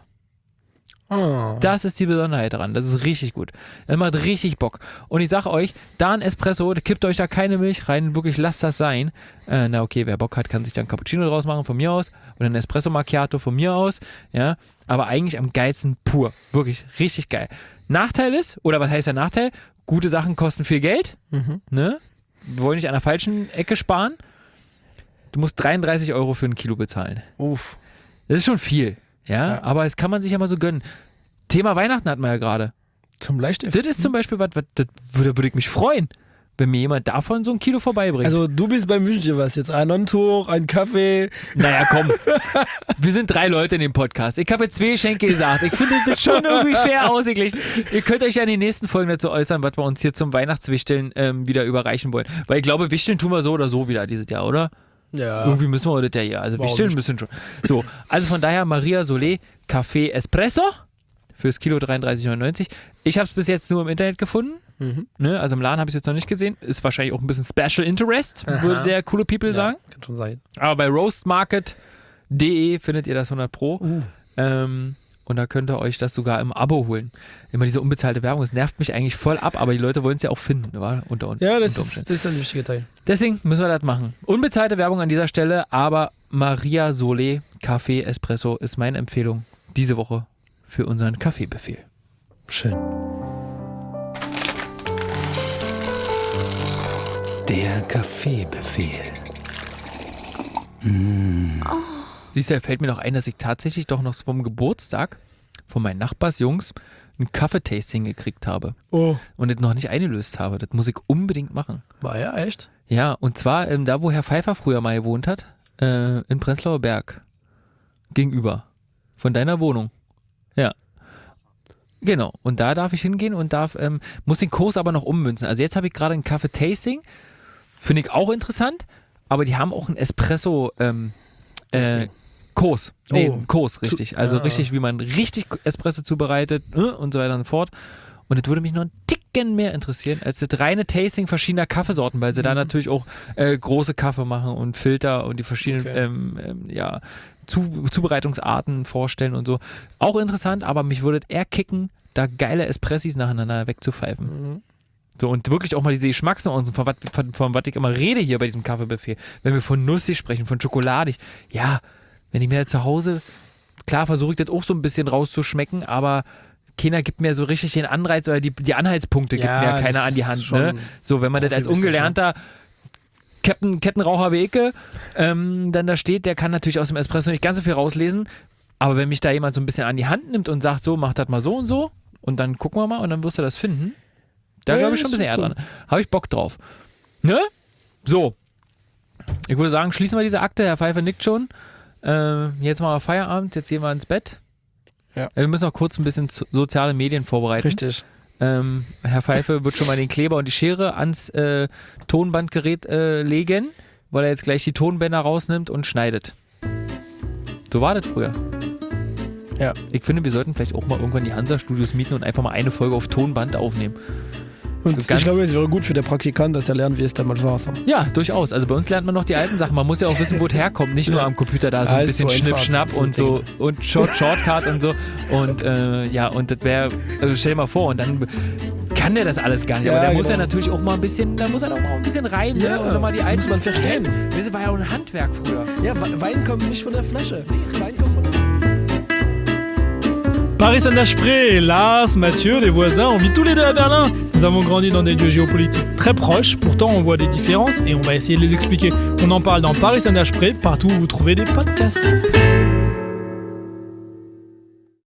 Oh. Das ist die Besonderheit daran. Das ist richtig gut. Das macht richtig Bock. Und ich sag euch, da ein Espresso, kippt euch da keine Milch rein, wirklich lasst das sein. Äh, na okay, wer Bock hat, kann sich dann Cappuccino draus machen, von mir aus. Oder ein Espresso Macchiato von mir aus. Ja, aber eigentlich am geilsten pur. Wirklich richtig geil. Nachteil ist, oder was heißt der Nachteil? Gute Sachen kosten viel Geld. Mhm. Ne? Wir wollen nicht an der falschen Ecke sparen. Du musst dreiunddreißig Euro für ein Kilo bezahlen. Uff. Das ist schon viel. Ja, Ja. aber das kann man sich ja mal so gönnen. Thema Weihnachten hatten wir ja gerade. Zum Bleistift. Das ist zum Beispiel was, was das würde, würde ich mich freuen, wenn mir jemand davon so ein Kilo vorbeibringt. Also du bist beim Wünsch dir was jetzt. Ein Handtuch, ein Kaffee. naja, komm. Wir sind drei Leute in dem Podcast. Ich habe jetzt zwei Geschenke gesagt. Ich finde das schon irgendwie fair ausgeglichen. Ihr könnt euch ja in den nächsten Folgen dazu äußern, was wir uns hier zum Weihnachtswichteln ähm, wieder überreichen wollen. Weil ich glaube, Wichteln tun wir so oder so wieder dieses Jahr, oder? Ja. Irgendwie müssen wir das ja hier. Also Warum Wichteln nicht? müssen schon. So, also von daher Maria Solé Café Espresso fürs Kilo dreiunddreißig neunundneunzig. Ich habe es bis jetzt nur im Internet gefunden. Mhm. Ne? Also im Laden habe ich es jetzt noch nicht gesehen. Ist wahrscheinlich auch ein bisschen Special Interest, Aha. würde der coole People Ja, sagen. kann schon sein. Aber bei roastmarket punkt de findet ihr das hundert Pro. Uh. Ähm, und da könnt ihr euch das sogar im Abo holen. Immer diese unbezahlte Werbung, das nervt mich eigentlich voll ab, aber die Leute wollen es ja auch finden, wa? Unter, unter, Ja, das unter ist, das ist ein wichtiger Teil. Deswegen müssen wir das machen. Unbezahlte Werbung an dieser Stelle, aber Maria Solé Café Espresso ist meine Empfehlung diese Woche für unseren Kaffeebefehl. Schön. Der Kaffeebefehl. Siehst du, fällt mir noch ein, dass ich tatsächlich doch noch vom Geburtstag von meinen Nachbarsjungs ein Kaffeetasting gekriegt habe Oh, und das noch nicht eingelöst habe. Das muss ich unbedingt machen. war ja echt? Ja, und zwar ähm, da, wo Herr Pfeiffer früher mal gewohnt hat, äh, in Prenzlauer Berg. Gegenüber. Von deiner Wohnung. Ja. Genau. Und da darf ich hingehen und darf, ähm, muss den Kurs aber noch ummünzen. Also jetzt habe ich gerade ein Kaffee-Tasting. Finde ich auch interessant. Aber die haben auch einen Espresso ähm, äh, Kurs. Nee, Oh. einen Kurs, richtig. Also ah. richtig, wie man richtig Espresso zubereitet äh, und so weiter und so fort. Und das würde mich noch ein Ticken mehr interessieren als das reine Tasting verschiedener Kaffeesorten, weil sie da natürlich auch äh, große Kaffee machen und Filter und die verschiedenen Okay. ähm, ähm, ja, Zu Zubereitungsarten vorstellen und so. Auch interessant, aber mich würde es eher kicken, da geile Espressis nacheinander wegzupfeifen. Mhm. So, und wirklich auch mal diese Geschmacksnuancen, von was von, von was ich immer rede hier bei diesem Kaffeebefehl. Wenn wir von nussig sprechen, von schokoladig. Ja, wenn ich mir da zu Hause, klar versuche ich das auch so ein bisschen rauszuschmecken, aber keiner gibt mir so richtig den Anreiz oder die, die Anhaltspunkte Ja, gibt mir das keiner an die ist Hand. schon Ne? So, wenn man das als Profi bist du ungelernter Captain, Kettenraucher Weke ähm, dann da steht, der kann natürlich aus dem Espresso nicht ganz so viel rauslesen, aber wenn mich da jemand so ein bisschen an die Hand nimmt und sagt, so, mach das mal so und so und dann gucken wir mal und dann wirst du das finden, da Ja, glaube ich schon ein ist bisschen eher cool. dran. Habe ich Bock drauf. Ne? So. Ich würde sagen, schließen wir diese Akte. Herr Pfeiffer nickt schon. Äh, jetzt machen wir Feierabend, jetzt gehen wir ins Bett. Ja. Äh, wir müssen noch kurz ein bisschen so- soziale Medien vorbereiten. Richtig. Ähm, Herr Pfeiffer wird schon mal den Kleber und die Schere ans äh, Tonbandgerät äh, legen, weil er jetzt gleich die Tonbänder rausnimmt und schneidet. So war das früher. Ja. Ich finde, wir sollten vielleicht auch mal irgendwann die Hansa-Studios mieten und einfach mal eine Folge auf Tonband aufnehmen. Und So ganz- ich glaube, es wäre gut für den Praktikant, dass er lernt, wie es damals war. So. Ja, durchaus. Also bei uns lernt man noch die alten Sachen. Man muss ja auch wissen, wo es herkommt. Nicht nur Ja. am Computer da so Ah, ein ist bisschen so Schnipp, einfach, Schnapp das ist und das so Ding. und Short, Shortcut und so. Und äh, ja, und das wäre, also stell dir mal vor, und dann kann der das alles gar nicht. Ja, Aber der muss ja genau. natürlich auch mal ein bisschen, da muss er auch mal ein bisschen rein Ja, ne? und nochmal die alten muss man verstehen. Das war ja auch ein Handwerk früher. Ja, Wein kommt nicht von der Flasche. Wein kommt von der Paris Saint-Desprez, Lars, Mathieu, des voisins, on vit tous les deux à Berlin. Nous avons grandi dans des lieux géopolitiques très proches, pourtant on voit des différences et on va essayer de les expliquer. On en parle dans Paris Sondage Pré, partout où vous trouvez des podcasts.